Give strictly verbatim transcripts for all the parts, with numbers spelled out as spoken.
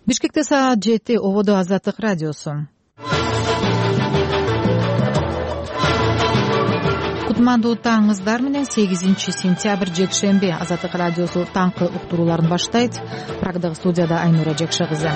Бишкекте саат жети. Ободо Азаттык радиосу. Кутмандуу таңыңыздар менен сегизинчи сентябрь жекшемби Азаттык радиосу таңкы уктурууларын баштайт. Прагдагы студияда Айнура Жекше кызы.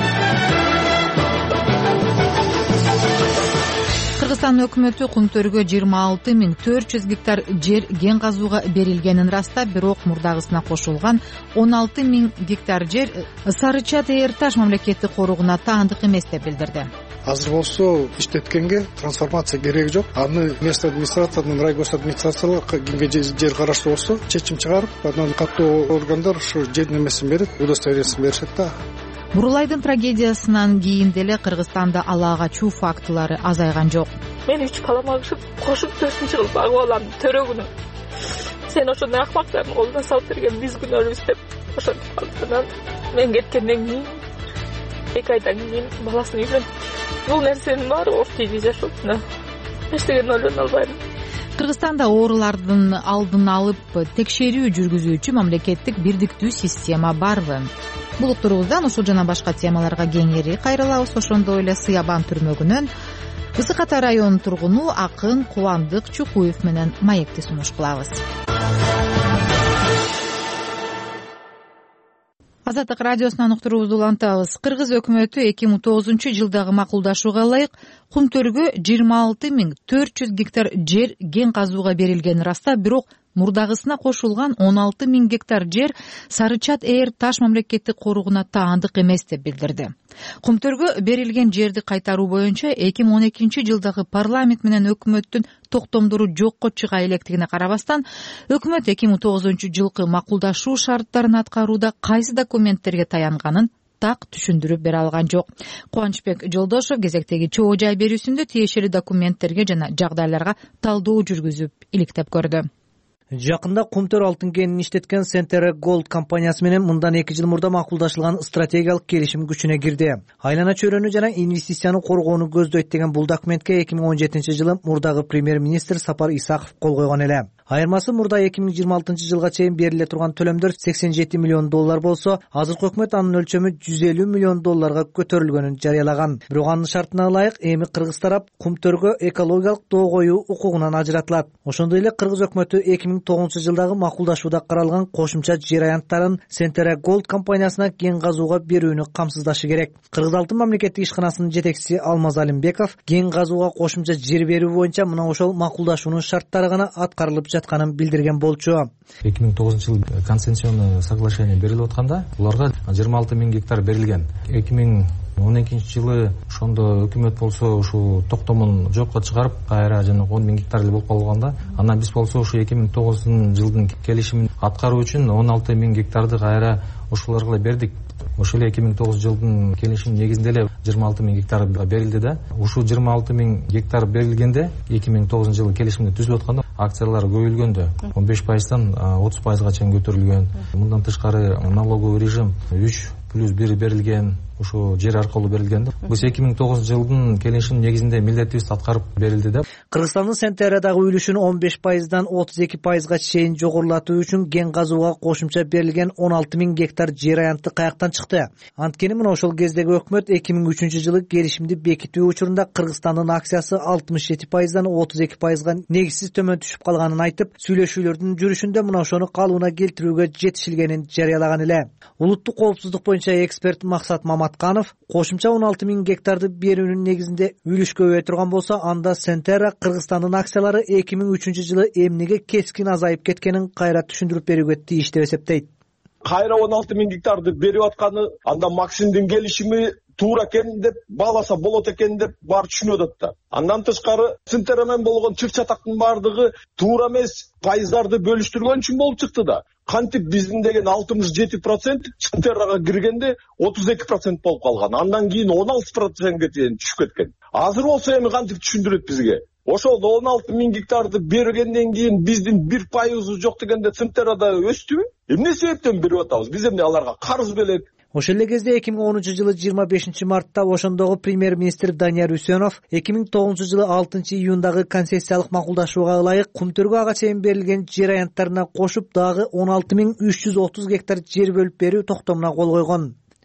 Кыргызстан өкмөтү Кумтөргө жыйырма алты миң төрт жүз гектар жер кен казууга берилгенин растап, бирок мурдагысына кошулган он алты миң гектар жер Сарычат Эйр Таш мамлекеттик коругуна таандык эмес деп билдирди. Азыр болсо иштеткенге трансформация кереги жок. Аны место администрациядан райгос администрациялар кимге жер караштуу болсо чечим чыгарып, анан каттуу органдар ушу жердин эмесин берип, удостоверениесин беришет да. Бурулайдын трагедиясынан кийин деле Кыргызстанда ала качуу фактылары азайган жок. Мен үч балама кошуп төртүнчү кылып багып алам төрөгүнү. Сен ошондой акмактардын колуна салып берген биз күнөөлүбүз деп ошентип калдынан мен кеткенден кийин эки айдан кийин баласын үйлөндү. Бул нерсенин баары оштойгий жашоосуна эчтегени ойлоно албайм. Кыргызстанда оорулардын алдын алып текшерүү жүргүзүүчү мамлекеттик бирдиктүү система барбы? Бул уктуруубуздан ушул жана башка темаларга кеңири кайрылабыз. Ошондой эле Сыябан түрмөгүнөн Ысык Ата районунун тургуну акын Кубандык Чукуев менен маекти сунуш кылабыз. Азаттык радиосунан уктуруубузду улантабыз. Кыргыз өкмөтү эки миң тогузунчу жылдагы макулдашууга ылайык Кумтөргө жыйырма алты миң төрт жүз гектар жер кен казууга берилгенин растап, бирок мурдагысына кошулган он алты миң гектар жер Сарычат Эйр Таш мамлекеттик коругуна таандык эмес деп билдирди. Кумтөргө берилген жерди кайтаруу боюнча эки миң он экинчи жылдагы парламент менен өкмөттүн токтомдору жокко чыга электигине карабастан, өкмөт эки миң тогузунчу жылкы макулдашуу шарттарын аткарууда кайсы документтерге таянганын так түшүндүрүп бере алган жок. Кубанычбек Жолдошов кезектеги чоо жай берүүсүндө тиешелүү документтерге жана жагдайларга талдоо жүргүзүп иликтеп көрдү. Жакында Кумтөр алтын кенин иштеткен Centera Gold компаниясы менен мындан эки жыл мурда макулдашылган стратегиялык келишим күчүнө кирди. Айлана чөйрөнү жана инвестицияны коргоону көздөйт деген бул документке эки миң он жетинчи жылы мурдагы премьер-министр Сапар Исаков кол койгон эле. Айырмасы мурда эки миң жыйырма алтынчы жылга чейин бериле турган төлөмдөр сексен жети миллион доллар болсо, азыркы өкмөт анын өлчөмү жүз элүү миллион долларга көтөрүлгөнүн жарыялаган. Бирок анын шартына ылайык эми кыргыз тарап Кумтөргө экологиялык доо коюу укугунан ажыратылат. Ошондой эле кыргыз өкмөтү эки миң тогузунчу жылдагы макулдашууда каралган кошумча жер аянттарын Centera Gold компаниясына кен казууга берүүнү камсыздашы керек. Кыргыз алтын мамлекеттик ишканасынын жетекчиси Алмаз Алимбеков кен казууга кошумча жер берүү боюнча мына ошол макулдашуунун шарттары гана аткарылып жатканын билдирген болчу. эки миң тогузунчу жылы концессионный соглашение берилип атканда буларга жыйырма алты миң гектар берилген. эки миң он экинчи жылы ошондо өкмөт болсо ушул токтомун жокко чыгарып кайра жана он миң гектар эле болуп калганда, анан биз болсо ушу эки миң тогузунчу жылдын келишимин аткаруу үчүн он алты миң гектарды кайра ушуларга бердик. Ошол эле эки миң тогузунчу жылдын келишимин негизинде эле жыйырма алты миң гектар берилди да. Ушул жыйырма алты миң гектар берилгенде эки миң тогузунчу жылы келишимде түзүлүп атканда акциялар көбөйүлгөндө он беш пайыздан отуз пайызга чейин көтөрүлгөн. Мындан тышкары налоговый режим үч плюс бир берилген, ушул жер аркылуу берилген да. Биз эки миң тогузунчу жылдын келишимин негизинде милдетибиз аткарып берилди да. Кыргызстандын Centera'дагы үлүшүн он беш пайыздан отуз эки пайызга чейин жогорулатуу үчүн кен казууга кошумча берилген он алты миң гектар жер аянты каяктан чыкты? Анткени мына ошол кездеги өкмөт эки миң үчүнчү жылы келишимди бекитүү учурунда Кыргызстандын акциясы алтымыш жети пайыздан отуз эки пайызга негизсиз төмөн түшүп калганын айтып, сүйлөшүүлөрдүн жүрүшүндө мына ошону калыбына келтирүүгө жетишилгенин жарыялаган эле. Улуттук коопсуздук боюнча эксперт Максат Маматканов кошумча он алты миң гектарды берүүнүн негизинде үлүш көбөйө турган болсо, анда Centera Кыргызстандын акциялары эки миң үчүнчү жылы эмнеге кескин азайып кеткенин кайра түшүндүрүп берүүгө тийиш деп эсептейт. Кайра он алты миң гектарды берип атканы анда Максимдин келишими туура экен деп бааласа болот экен деп баары түшүнүп атат да. Андан тышкары Centera менен болгон чыр чатактын баардыгы туура эмес пайыздарды бөлүштүргөн үчүн болуп чыкты да. Кантип биздин деген алтымыш жети процент Centera'га киргенде отуз эки процент болуп калган. Андан кийин он алты процентке чейин түшүп кеткен. Азыр болсо эми кантип түшүндүрөт бизге? Ошол он алты миң гектарды бергенден кийин биздин бир пайызы жок дегенде Centera'да өстүбү? Эмне себептен берип атабыз? Биз эмне аларга карыз белек? Ошол эле кезде эки миң онунчу жылы жыйырма бешинчи мартта ошондогу премьер-министр Данияр Үсөнов эки миң тогузунчу жылы алтынчы июндагы концессиялык макулдашууга ылайык Кумтөргө ага чейин берилген жер аянттарына кошуп дагы он алты миң үч жүз отуз гектар жер бөлүп берүү токтомуна кол койгон.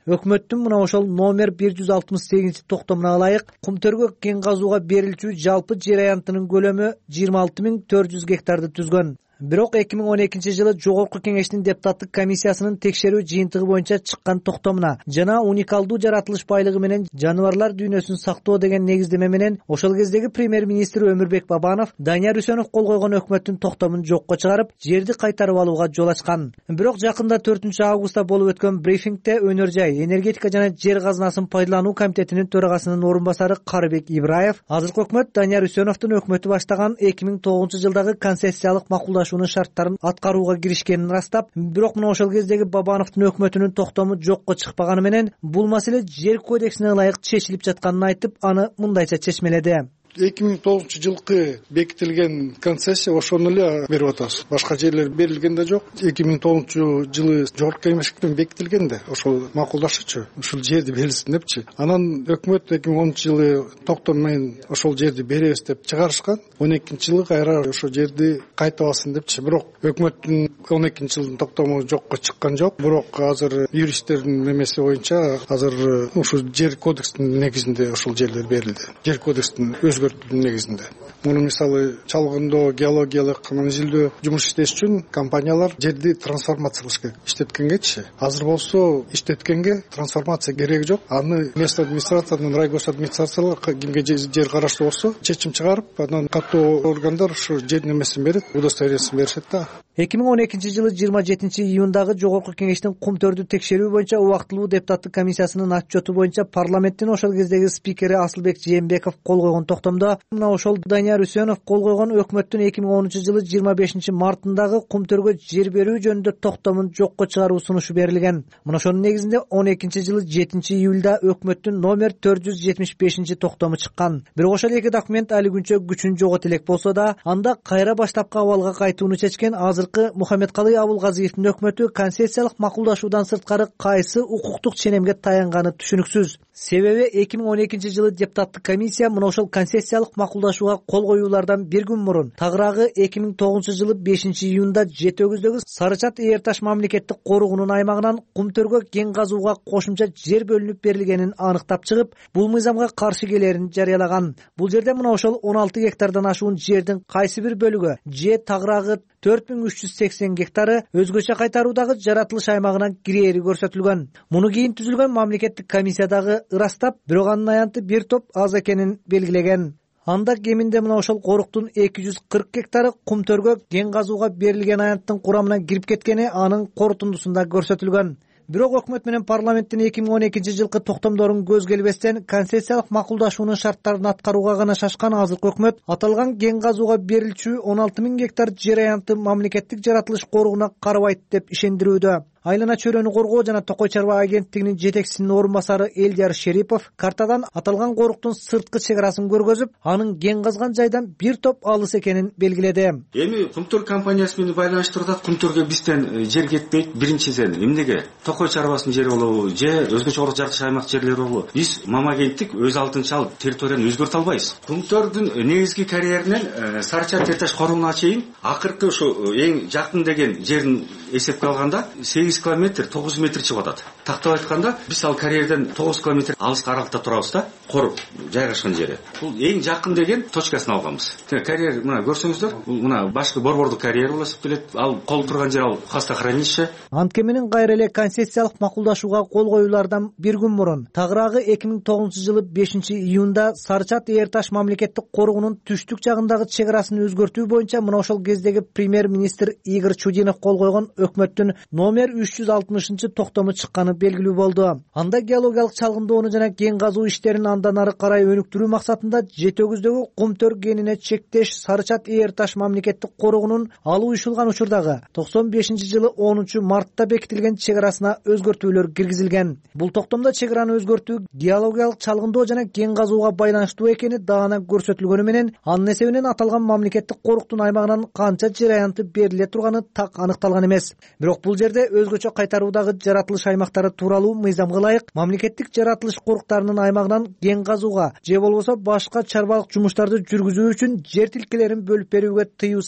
өкмөттүн мына ошол номер бир жүз алтымыш сегизинчи токтомуна ылайык Кумтөргө кен казууга берилчү жалпы жер аянтынын көлөмү жыйырма алты миң төрт жүз гектарды түзгөн. Бирок эки миң он экинчи жылы Жогорку Кеңештин депутаттык комиссиясынын текшерүү жыйынтыгы боюнча чыккан токтомуна жана уникалдуу жаратылыш байлыгы менен жаныбарлар дүйнөсүн сактоо деген негиздеме менен ошол кездеги премьер-министр Өмүрбек Бабанов Данияр Үсөнов кол койгон өкмөттүн токтомун жокко чыгарып, жерди кайтарып алууга жол ачкан. Бирок жакында төртүнчү августта болуп өткөн брифингде Өнөр жай, энергетика жана жер казынасын пайдалануу комитетинин төрагасынын орун басары Карыбек Ибраев азыркы өкмөт Данияр Үсөновдун өкмөтү баштаган эки миң тогузунчу жылдагы концессиялык макулдашуу шарттарын аткарууга киришкенин ырастап, бирок мына ошол кездеги Бабановдун өкмөтүнүн токтому жокко чыкпаганы менен бул маселе жер кодексине ылайык чечилип жатканын айтып, аны мындайча чечмеледи. эки миң тогузунчу жылкы бекитилген концессия ошону эле берип атабыз. Башка жерлер берилген да жок. эки миң тогузунчу жылы Жогорку Кеңештен бекитилген да, ошол макулдашычы, ушул жерди берилсин депчи. Анан өкмөт эки миң онунчу жылы токтом менен ошол жерди беребиз деп чыгарышкан. он экинчи жылы кайра ошол жерди кайтып алсын депчи. Бирок өкмөттүн он экинчи жылдын токтому жокко чыккан жок. Бирок азыр юристтердин немеси боюнча азыр ушул жер кодексинин негизинде ошол жерлер берилди. Жер кодекстин өзгөртүүнүн негизинде. Муну мисалы чалгындоо, геологиялык изилдөө жумуш иштеш үчүн компаниялар жерди трансформация кылыш керек. Иштеткенгечи. Азыр болсо иштеткенге трансформация кереги жок. Аны место администрациянын, райгос администрациялар кимге жер караштуу болсо чечим чыгарып, анан каттуу органдар ушу жер немесин берет, удостоверениесин беришет да. эки миң он экинчи жылы жыйырма жетинчи июндагы Жогорку Кеңештин Кумтөрдү текшерүү боюнча убактылуу депутаттык комиссиясынын отчету боюнча парламенттин ошол кездеги спикери Асылбек Жээнбеков кол койгон токтомдо мына ошол Данияр Үсөнов кол койгон өкмөттүн эки миң онунчу жылы жыйырма бешинчи мартындагы Кумтөргө жер берүү жөнүндө токтомун жокко чыгаруу сунушу берилген. Мына ошонун негизинде он экинчи жылы жетинчи июлда өкмөттүн номер төрт жүз жетимиш бешинчи токтому чыккан. Бирок ошол эки документ али күнчө күчүн жогот элек болсо да, анда кайра баштапкы абалга кайтууну чечкен азыр Мухаммедкалый Абулгазиевдин өкмөтү концессиялык макулдашуудан сырткары кайсы укуктук ченемге таянганы түшүнүксүз. Себеби эки миң он экинчи жылы депутаттык комиссия мына ошол концессиялык макулдашууга кол коюулардан бир күн мурун тагыраагы эки миң тогузунчу жылы бешинчи июнда Жети өгүздөгү Сарычат Ээр таш мамлекеттик коругунун аймагынан Кумтөргө кен казууга кошумча жер бөлүнүп берилгенин аныктап чыгып, бул мыйзамга каршы келерин жарыялаган. Бул жерде мына ошол он алты гектардан ашуун жердин кайсы бир бөлүгү же тагыраагы төрт миң үч жүз сексен гектары өзгөчө кайтаруудагы жаратылыш аймагына кирээри көрсөтүлгөн. Муну кийин түзүлгөн мамлекеттик комиссиядагы ырастап, бирок анын аянты бир топ аз экенин белгилеген. Анда кеминде мына ошол коруктун эки жүз кырк гектары Кумтөргө кен казууга берилген аянттын курамына кирип кеткени анын корутундусунда көрсөтүлгөн. Бирок өкмөт менен парламенттин эки миң он экинчи жылкы токтомдорун көз келбестен концессиялык макулдашуунун шарттарын аткарууга гана шашкан азыркы өкмөт аталган кен казууга берилчү он алты миң гектар жер аянты мамлекеттик жаратылыш коругуна карабайт деп ишендирүүдө. Айлана чөйрөнү коргоо жана Токой чарба агенттигинин жетекчисинин орун басары Элдияр Шерипов картадан аталган коруктун сырткы чек арасын көргөзүп, анын кен казган жайдан бир топ алыс экенин белгиледи. Эми Кумтөр компаниясы менен байланыштырып атат. Кумтөргө бизден жер кетпейт. Биринчиден эмнеге? Токой чарбасынын жери болобу же өзгөчө жаратылыш аймак жерлери болобу? Биз мамагенттик өз алдынча алып территорияны өзгөртө албайбыз. Кумтөрдүн негизги карьеринен Сарычат Ээр таш коругуна чейин акыркы ушу эң жакын деген жерин эсепке алганда сегиз километр тогуз метр чыгып атат. Тактап айтканда биз ал карьерден тогуз километр алыска аралыкта турабыз да, корук жайгашкан жери. Бул эң жакын деген точкасын алганбыз. Карьер мына көрсөңүздөр, бул мына башкы борбордук карьер болуп эсептелет. Ал кол турган жер ал хастохранище. Антке менен кайра эле концессиялык макулдашууга кол коюулардан бир күн мурун тагыраагы эки миң тогузунчу жылы бешинчи июнда Сарычат Ээр таш мамлекеттик коругунун түштүк жагындагы чек арасын өзгөртүү боюнча мына ошол кездеги премьер-министр Игорь Чудинов кол койгон өкмөттүн номер үч жүз алтымышынчы токтому чыкканы белгилүү болду. Анда геологиялык чалгындоону жана кен казуу иштерин андан ары карай өнүктүрүү максатында Жети өгүздөгү Кумтөр кенине чектеш Сарычат Ээр таш мамлекеттик коругунун алуу уюшулган учурдагы токсон бешинчи жылы онунчу мартта бекитилген чек арасына өзгөртүүлөр киргизилген. Бул токтомдо чек араны өзгөртүү геологиялык чалгындоо жана кен казууга байланыштуу экени даана көрсөтүлгөнү менен анын эсебинен аталган мамлекеттик коруктун аймагынан канча жер аянты бериле турганы так аныкталган эмес. Бирок бул жерде өзгөчө кайтаруудагы жаратылыш аймактары тууралуу мыйзамга ылайык мамлекеттик жаратылыш коруктарынын аймагынан кен казууга же болбосо башка чарбалык жумуштарды жүргүзүү үчүн жер тилкелерин бөлүп берүүгө тыюу салынат.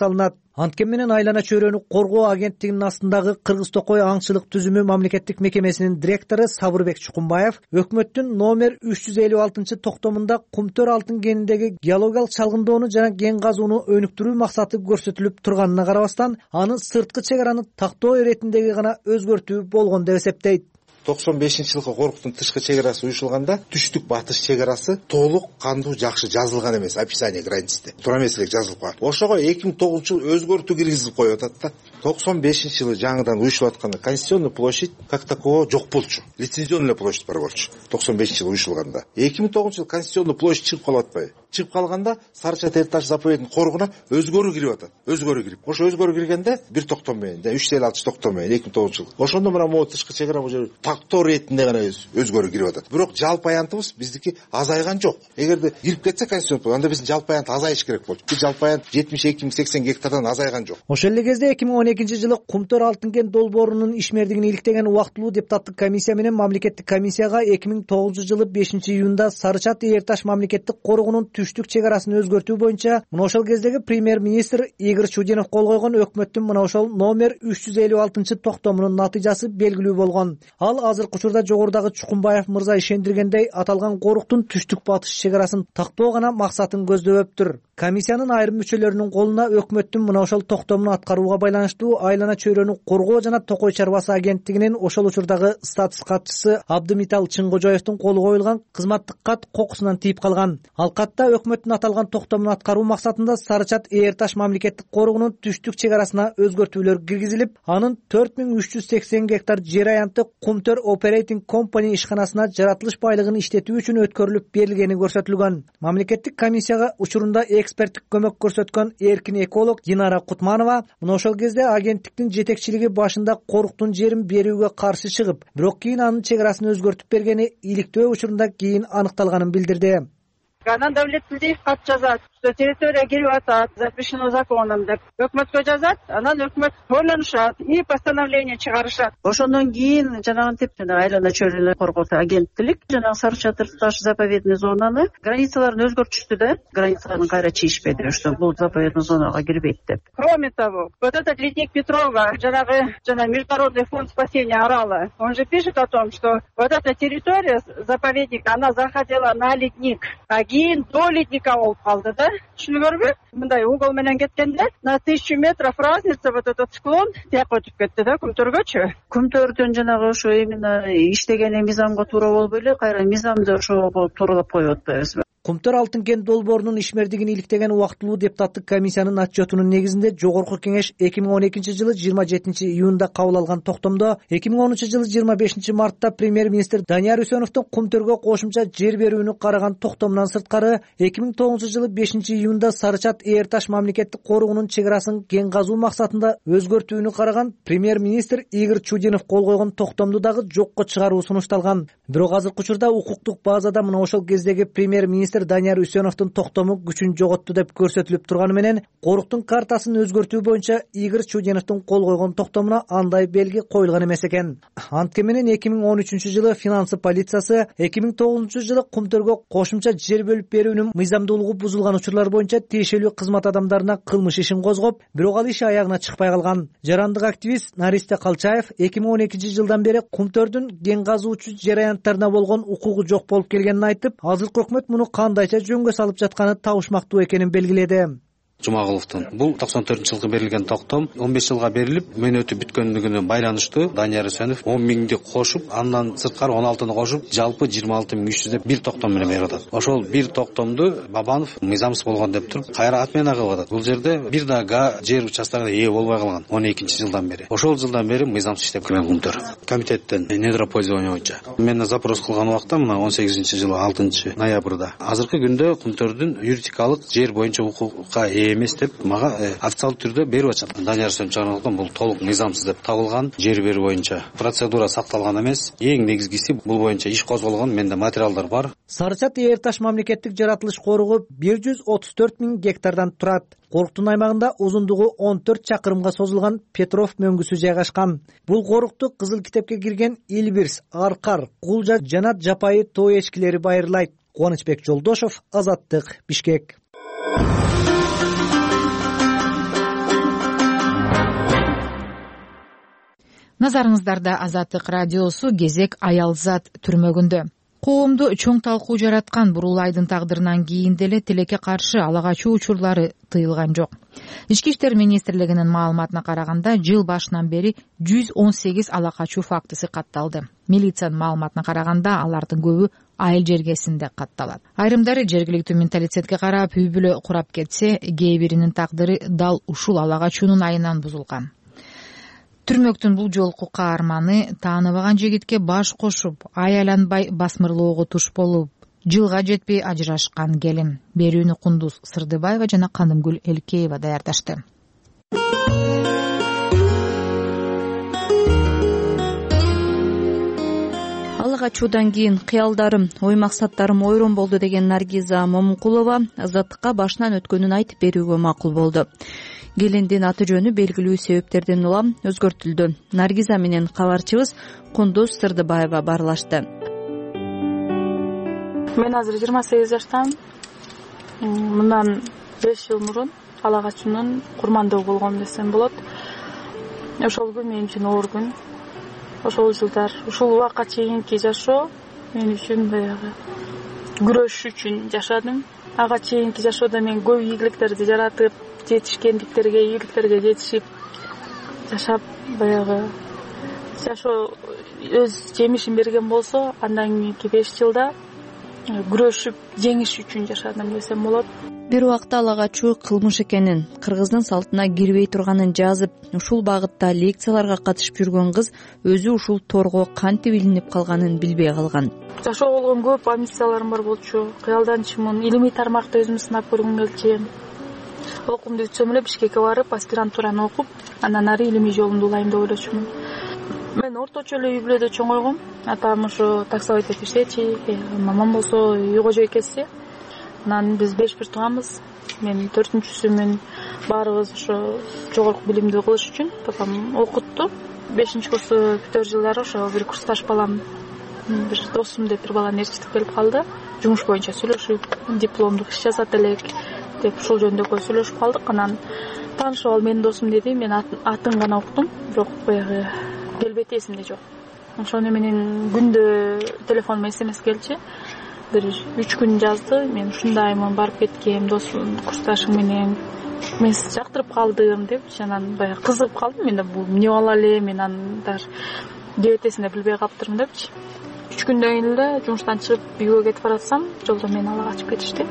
Анткени менен айлана чөйрөнү коргоо агенттигинин астындагы Кыргыз Токой аңчылык түзүмү мамлекеттик мекемесинин директору Сабырбек Чукунбаев өкмөттүн номер үч жүз элүү алтынчы токтомунда кумтөр алтын кениндеги геологиялык чалгындоону жана кен казууну өнүктүрүү максаты көрсөтүлүп турганына карабастан аны сырткы чек араны тактоо иретиндеги гана өзгөртүү болгон деп эсептейт. токсон бешинчи жылкы Коруктун тышкы чек арасы уюшулганда түштүк батыш чек арасы толук кандуу жакшы жазылган эмес, описание границте туура эмес эле жазылып калган. Ошого эки миң тогузунчу жылы өзгөртүү киргизилип коюп атат да. токсон бешинчи жылы жаңыдан уюшулуп атканда конституционный площадь как такового жок болчу. Лицензионный площадь бар болчу. токсон бешинчи жылы уюшулганда. эки миң тогузунчу жылы конституционный площадь чыгып калып атпайбы? Чыгып калганда Сарычат Эрташ заповединин коргуна өзгөрүү кирип атат. Өзгөрүү кирип. Ошо өзгөрүү киргенде бир токтом менен, үч жүз элүү алты токтом менен эки миң тогузунчу жылы. Ошондо мына могу тышкы чек ара божо тактоо иретинде гана өзгөрүү кирип атат. Бирок жалпы аянтыбыз биздики азайган жок. Эгерде кирип кетсе конституцион, анда биздин жалпы аянт азайыш керек болчу. Бул жалпы аянт жетимиш эки миң сексен гектардан азайган жок. Ошол эле кезде эки миң он экинчи жылы Кумтөр алтын кен долбоорунун ишмердигин иликтеген убактылуу депутаттык комиссия менен мамлекеттик комиссияга эки миң тогузунчу жылы бешинчи июнда Сарычат Эрташ мамлекеттик коргоонун түштүк чек арасын өзгөртүү боюнча мына ошол кездеги премьер-министр Игорь Чудинов кол койгон өкмөттүн мына ошол номер үч жүз элүү алтынчы токтомунун натыйжасы белгилүү болгон. Ал азыркы учурда жогорудагы Чукунбаев мырза ишендиргендей аталган коруктун түштүк батыш чек арасын тактоо гана максатын көздөбөптүр. Комиссиянын айрым мүчөлөрүнүн колуна өкмөттүн мына ошол токтомун аткарууга байланыштуу айлана чөйрөнү коргоо жана Токой чарбасы агенттигинин ошол учурдагы статус катчысы Абдымитал Чыңгожоевдун колу коюлган кызматтык кат кокусунан тийип калган. Ал катта өкмөттүн аталган токтомун аткаруу максатында Сарычат Эрташ мамлекеттик коргоонун түштүк чек арасына өзгөртүүлөр киргизилип, анын төрт миң үч жүз сексен гектар жер аянты Кумтөр Operating Company ишканасына жаратылыш байлыгын иштетүү үчүн өткөрүлүп берилгени көрсөтүлгөн. Мамлекеттик комиссияга учурунда эксперттик көмөк көрсөткөн эркин эколог Динара Кутманова мына ошол кезде агенттиктин жетекчилиги башында коруктун жерин берүүгө каршы чыгып, бирок кийин анын чек арасын өзгөртүп бергени иликтөө учурунда кийин аныкталганын билдирди. Анан Давлет Тилдиев кат жазат, что территория кирип атат, запрещено законом деп. Өкмөткө жазат, анан өкмөт ойлонушат и постановление чыгарышат. Ошондон кийин жанагынтип айлана чөйрөнү коргоосу агенттик жанагы Сарычат Эрташ заповедный зонаны границаларын өзгөртүштү да, границаларын кайра чийишпеди, что бул заповедный зонага кирбейт деп. Кроме того, вот этот ледник Петрова, жанагы жана Международный фонд спасения Орала, он же пишет о том, что вот эта территория заповедника, она заходила на ледник. Кийин до ледника болуп калды да. Түшүнүңөрбү? Мындай угол менен кеткенде на тысячу метров разница вот этот склон тияк өтүп кетти да Кумтөргөчү. Кумтөрдүн жанагы ошо именно иштегени мыйзамга туура болбой эле кайра мыйзамды ошого тууралап коюп атпайбызбы? Кумтөр алтын кен долбоорунун ишмердигин иликтеген убактылуу депутаттык комиссиянын отчетунун негизинде Жогорку кеңеш эки миң он экинчи жылы жыйырма жетинчи июнда кабыл алган токтомдо эки миң онунчу жылы жыйырма бешинчи мартта премьер-министр Данияр Үсөновдун Кумтөргө кошумча жер берүүнү караган токтомунан сырткары эки миң тогузунчу жылы бешинчи июнда Сарычат Эрташ мамлекеттик коргоонун чек арасын кен казуу максатында өзгөртүүнү караган премьер-министр Игорь Чудинов кол койгон токтомду дагы жокко чыгаруу сунушталган. Бирок азыркы учурда укуктук базада мына ошол кездеги премьер-министр Данияр Үсөновдун токтому күчүн жоготту деп көрсөтүлүп турганы менен коруктун картасын өзгөртүү боюнча Игорь Чудиновдун кол койгон токтомуна андай белги коюлган эмес экен. Анткени менен эки миң он үчүнчү жылы финансы полициясы эки миң тогузунчу жылы Кумтөргө кошумча жер бөлүп берүүнүн мыйзамдуулугу бузулган учурлар боюнча тиешелүү кызмат адамдарына кылмыш ишин козгоп, бирок ал иш аягына чыкпай калган. Жарандык активист Наристе Калчаев эки миң он экинчи жылдан бери Кумтөрдүн кен казуучу жер аянттарына болгон укугу жок болуп келгенин айтып, азыркы өкмөт муну кандайча жөнгө салып жатканы табышмактуу экенин белгиледи. Жумагуловдун. Бул токсон төртүнчү жылкы берилген токтом он беш жылга берилип, мөөнөтү бүткөндүгүнө байланыштуу Данияр Үсөнов он миңди кошуп, андан сырткары он алтыны кошуп, жалпы жыйырма алты миң үч жүз деп бир токтом менен берип атат. Ошол бир токтомду Бабанов мыйзамсыз болгон деп туруп, кайра отмена кылып атат. Бул жерде бир да га жер участогуна ээ болбой калган он экинчи жылдан бери. Ошол жылдан бери мыйзамсыз иштеп келген Кумтөр. Комитеттен недропользование боюнча мен запрос кылган убакта мына он сегизинчи жылы алтынчы ноябрда азыркы күндө Кумтөрдүн юридикалык жер боюнча укукка ээ эмес деп мага официалдуу түрдө берип атышат. Данияр Үсөнов чыгарган бул толук мыйзамсыз деп табылган, жер берүү боюнча процедура сакталган эмес. Эң негизгиси бул боюнча иш козголгон, менде материалдар бар. Сарычат Эрташ мамлекеттик жаратылыш коругу бир жүз отуз төрт миң гектардан турат. Коруктун аймагында узундугу он төрт чакырымга созулган Петров мөңгүсү жайгашкан. Бул корукту Кызыл китепке кирген Илбирс, Аркар, Кулжа жана жапайы тоо эчкилери байырлайт. Кубанычбек Жолдошов, Азаттык, Бишкек. Назарыңыздарда Азаттык радиосу кезек аялзат түрмөгүндө. Коомду чоң талкуу жараткан Бурулайдын тагдырынан кийин деле тилекке каршы ала качуу учурлары тыйылган жок. Ички иштер министрлигинин маалыматына караганда, жыл башынан бери жүз он сегиз ала качуу фактысы катталды. Милициянын маалыматына караганда, алардын көбү айыл жергесинде катталат. Айрымдары жергиликтүү менталитетке карап үй бүлө курап кетсе, кээ биринин тагдыры дал ушул ала качуунун айынан бузулган. Түрмөктүн бул жолку каарманы тааныбаган жигитке баш кошуп, аяланбай басмырлоого туш болуп, жылга жетпей ажырашкан келин. Берүүнү Кундуз Сырдыбаева жана Канымгүл Элкеева даярдашты. Ала качуудан кийин кыялдарым, ой максаттарым ойрон болду деген Наргиза Момункулова Азаттыкка башынан өткөнүн айтып берүүгө макул болду. Келиндин аты жөнү белгилүү себептерден улам өзгөртүлдү. Наргиза менен кабарчыбыз Кундуз Сырдыбаева баарлашты. Мен азыр жыйырма сегиз жаштамын. Мындан беш жыл мурун ала качуунун курмандыгы болгом десем болот. Ошол күн мен үчүн оор күн. Ошол жылдар, ушул убакка чейинки жашоо мен үчүн баягы күрөш үчүн жашадым. Ага чейинки жашоодо мен көп ийгиликтерди жаратып, жетишкендиктерге, ийгиликтерге жетишип жашап, баягы жашоо өз жемишин берген болсо, андан кийинки беш жылда күрөшүп, жеңиш үчүн жашадым десем болот. Бир убакта ала качуу кылмыш экенин, кыргыздын салтына кирбей турганын жазып, ушул багытта лекцияларга катышып жүргөн кыз өзү ушул торго кантип илинип калганын билбей калган. Жашоо болгон көп амбицияларым бар болчу. Кыялданчумун, илимий тармакта өзүмдү сынап көргүм келчү. Окуумду бүтсөм эле Бишкекке барып, аспирантураны окуп, андан ары илимий жолумду улайм деп ойлочумун. Мен орточо эле үй бүлөдө чоңойгом. Атам ошо таксовать этип иштечи, мамам болсо үй кожо экеси. Анан биз беш бир тууганбыз. Мен төртүнчүсүмүн. Баарыбыз ошо жогорку билимди кылыш үчүн папам окутту. бешинчи курсту бүтөр жылдары ошо бир курсташ балам, бир досум деп бир баланы ээрчитип келип калды. Жумуш боюнча сүйлөшүп, дипломдук иш жасат элек деп ушул жөнүндө көп сүйлөшүп калдык. Анан таанышып ал менин досум деди. Мен атын гана уктум, бирок баягы келбети эсимде жок. Ошону менен күндө телефонума смс келчи. Бир үч күн жазды. Мен ушундаймын, барып кеткем, досум, курсташым менен. Мен сизди жактырып калдым деп, анан баягы кызыгып калдым. Мен да бул эмне кыла эле, мен аны даже кебетесин да билбей калыптырмын депчи. үч күндөн кийин эле жумуштан чыгып үйгө кетип баратсам, жолдо мени ала качып кетишти.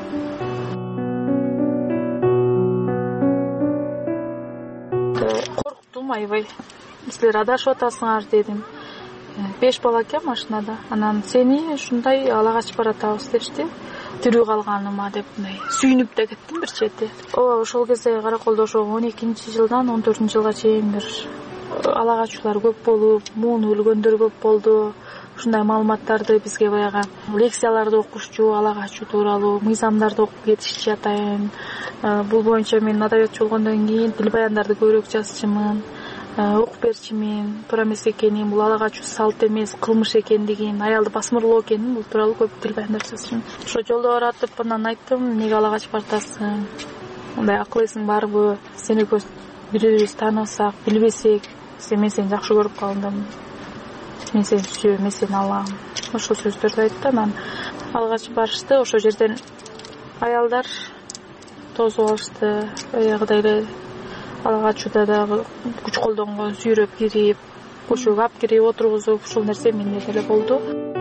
Корктум, аябай. Силер адашып атасыңар дедим. Беш бала экен машинада. Анан сени ушундай ала качып баратабыз дешти. Тирүү калганыма деп мындай сүйүнүп да кеттим бир чети. Ооба, ошол кезде Караколдо ошо он экинчи жылдан он төртүнчү жылга чейин бир ала качуулар көп болуп, муун өлгөндөр көп болду. Ушундай маалыматтарды бизге баягы лекцияларды окушчу, ала качуу тууралуу мыйзамдарды окуп кетишчи атайын. Бул боюнча мен адабиятчы болгондон кийин тил баяндарды көбүрөөк жазчумун. Окуп берчимин, туура эмес экенин, бул ала качуу салт эмес, кылмыш экендигин, аялды басмырлоо экенин, бул тууралуу көп тил баяндар жазчумун. Ошо жолдо баратып анан айттым, эмнеге ала качып баратасың? Мындай акыл эсиң барбы? Сени экөөбүз бири-бирибизди таанысак, билбесек, мен сени жакшы көрүп калдым. Мен сени сүйөм, мен сени алам. Ошол сөздөрдү айтты. Анан ала качып барышты. Ошол жерден аялдар тосуп алышты. Аягыдай эле ала качууда дагы күч колдонгон, сүйрөп кирип, көчөгө алып кирип отургузуп, ушул нерсе менде деле болду.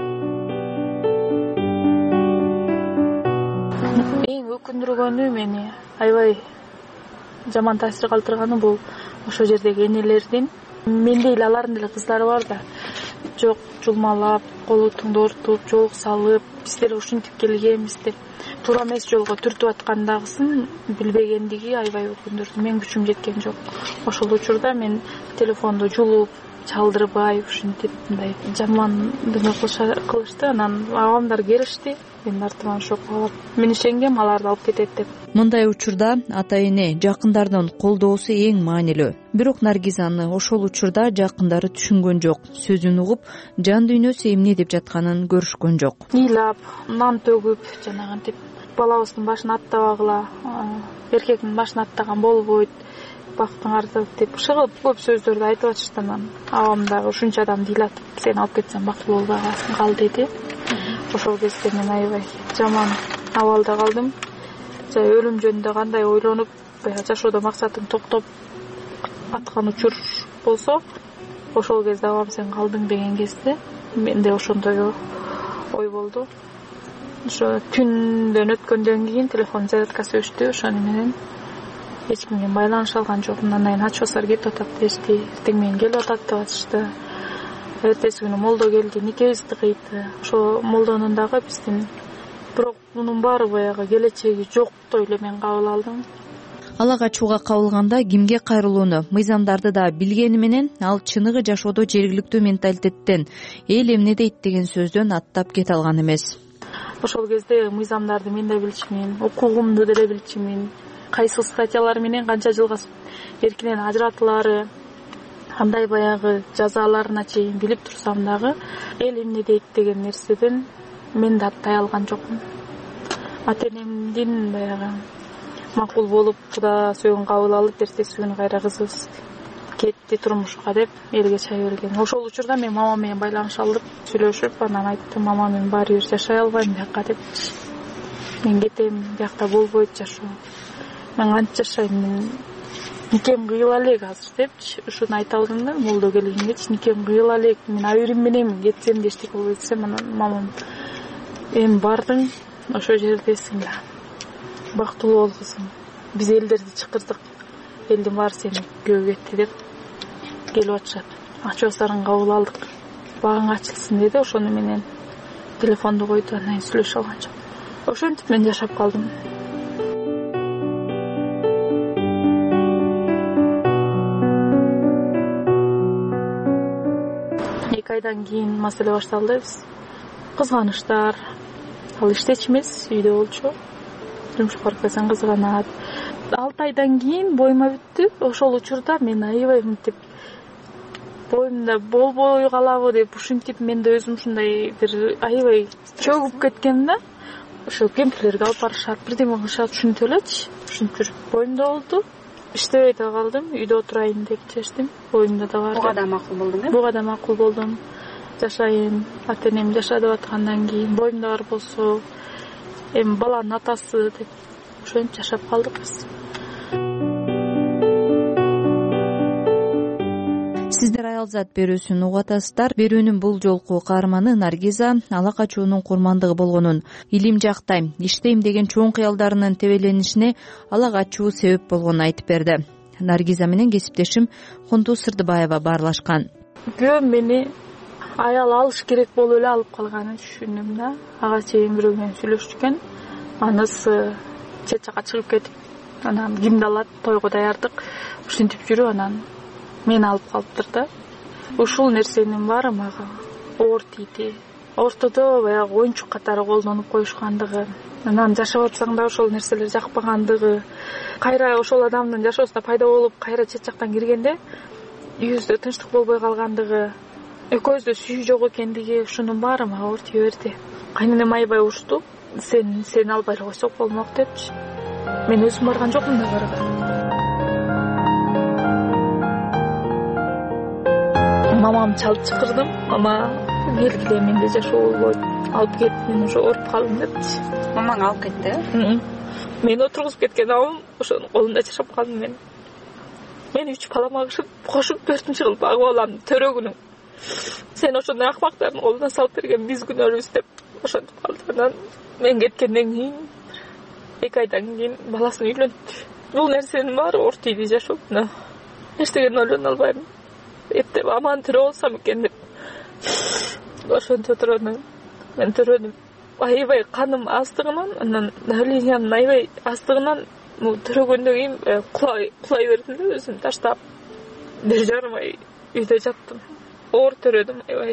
Эң өкүндүргөнү мени аябай жаман таасир калтырганы бул ошол жердеги энелердин мендей эле алардын деле кыздары бар да. Жок, жулмалап, колу туңдортуп, жоолук салып, биздер ушинтип келгенбиз деп туура эмес жолго түртүп аткандагысын билбегендиги аябай өкүндүрдү. Мен күчүм жеткен жок. Ошол учурда мен телефонду жулуп, чалдырбай, ушинтип мындай жамандыгы кылышты. Анан агамдар келишти. Мен артыман шок алып, мен ишенгем аларды алып кетет деп. Мындай учурда ата-эне, жакындардын колдоосу эң маанилүү. Бирок Наргизаны ошол учурда жакындары түшүнгөн жок. Сөзүн угуп, жан дүйнөсү эмне деп жатканын көрүшкөн жок. Ыйлап, нан төгүп, жанагынтип балабыздын башын аттабагыла, эркектин башын аттаган болбойт. бактың арты деп чыгып көп сөздөрдү айтып атышты. Анан абам дагы ушунча адам ыйлатып сени алып кетсем бактылуу болбой каласың, кал деди. Ошол кезде мен аябай жаман абалда калдым. Жай өлүм жөнүндө кандай ойлонуп, баягы жашоодо максатың токтоп аткан учур болсо, ошол кезде абам сен калдың деген кезде менде ошондой ой болду. Ошо түндөн өткөндөн кийин телефон зарядкасы өчтү. Ошону менен эч кимге байланыша алган жокмун. Андан кийин ачыбасар кетип атат дешти. Эртең менен келип атат деп атышты. Эртеси күнү молдо келди, никебизди кыйды. Ошо молдонун дагы биздин, бирок мунун баары баягы келечеги жоктой эле мен кабыл алдым. Ала качууга кабылганда кимге кайрылууну, мыйзамдарды да билгени менен ал чыныгы жашоодо жергиликтүү менталитеттен эл эмне дейт деген сөздөн аттап кете алган эмес. Ошол кезде мыйзамдарды мен да билчүмүн, укугумду деле билчүмүн. Кайсы статьялар менен канча жылга эркинен ажыратылаары, кандай баягы жазаларына чейин билип турсам дагы эл эмне дейт деген нерседен мен да аттай алган жокмун. Ата-энемдин баягы макул болуп, Куда сөөгүн кабыл алып, эртеси күнү кайра кызыбыз кетти турмушка деп элге чай берген. Ошол учурда мен мамам менен байланыша алып сүйлөшүп, анан айттым, мама мен баары бир жашай албайм бияка деп. Мен кетем, биякта болбойт жашоо. Мен канча жашайм, мен никем кыйыла элек азыр депчи. Ушуну айта алдым да, молдо келгенгечи никем кыйыла элек, мен айрым менен кетсем дештик болуп кетсем, анан мамам эми бардың, ошол жердесиң да. Бактылуу бол кызым. Биз элдерди чакырдык. Элдин баары сени күбө кетти деп келип атышат. Ачыбасарын кабыл алдык. Багың ачылсын деди. Ошону менен телефонду койду, анан сүйлөшө алган жок. Ошентип мен жашап калдым. эки айдан кийин маселе башталды. Биз кызганычтар, ал иштечү эмес, үйдө болчу. Турмушка барып келсең кызганат. алты айдан кийин боюма бүттү. Ошол учурда мен аябай мынтип боюмда болбой калабы деп, ушинтип мен да өзүм ушундай бир аябай чөгүп кеткен да. Ошо кемпирлерге алып барышат, бирдеме кылышат, ушинтип элечи. Ушинтип жүрүп боюмда болду. Иштебей да калдым, үйдө отурайын деп чечтим. Боюмда да бар. Буга да макул болдуң э? Буга да макул болдум. Жашайын, ата-энем жаша деп аткандан кийин боюмда бар болсо, эми баланын атасы деп ошентип жашап калдык биз. Сиздер Аялзат берүүсүн угуп атасыздар. Берүүнүн бул жолку каарманы Наргиза ала качуунун курмандыгы болгонун, илим жактайм, иштейм деген чоң кыялдарынын тебеленишине ала качуу себеп болгонун айтып берди. Наргиза менен кесиптешим Кунтуу Сырдыбаева баарлашкан. Күйөөм мени аял алыш керек болуп эле алып калганын түшүндүм да. Ага чейин бирөө менен сүйлөштүк экен. Анысы чет жака чыгып кетип, анан кимди алат, тойго даярдык, ушинтип жүрүп, анан мени алып калыптыр да. Ушул нерсенин баары мага оор тийди. Ортодо баягы оюнчук катары колдонуп коюшкандыгы, анан жашап атсаң да ошол нерселер жакпагандыгы, кайра ошол адамдын жашоосуна пайда болуп, кайра чет жактан киргенде үйүбүздө тынчтык болбой калгандыгы, экөөбүздө сүйүү жок экендиги, ушунун баары мага оор тийе берди. Кайненем аябай урушту. Сен сени албай эле койсок болмок депчи. Мен өзүм барган жокмун да барган. Мамам чалып чакырдым. Мама, белгиле менде жашоо болбойт. Алып кет, мен уже ооруп калдым депчи. Мамаң алып кетти? Мен отургузуп кеткен абам ошонун колунда жашап калдым мен. Мен үч балама кошуп төртүнчү жыл багып алам төрөгүнү. Сен ошондой акмактардын колуна салып берген биз күнөөлүбүз деп ошентип калды. Анан мен кеткенден кийин эки айдан кийин баласын үйлөнттү. Бул нерсенин баары оор тийди жашоомда. Эчтеген ойлоно албайм. Эптеп аман тирүү болсом экен деп ошентип отурдум. Мен төрөдүм. Аябай каным аздыгынан, анан давлениям аябай аздыгынан төрөгөндөн кийин кулай кулай бердим да, өзүмдү таштап. Бир жарым ай үйдө жаттым. Оор төрөдүм аябай.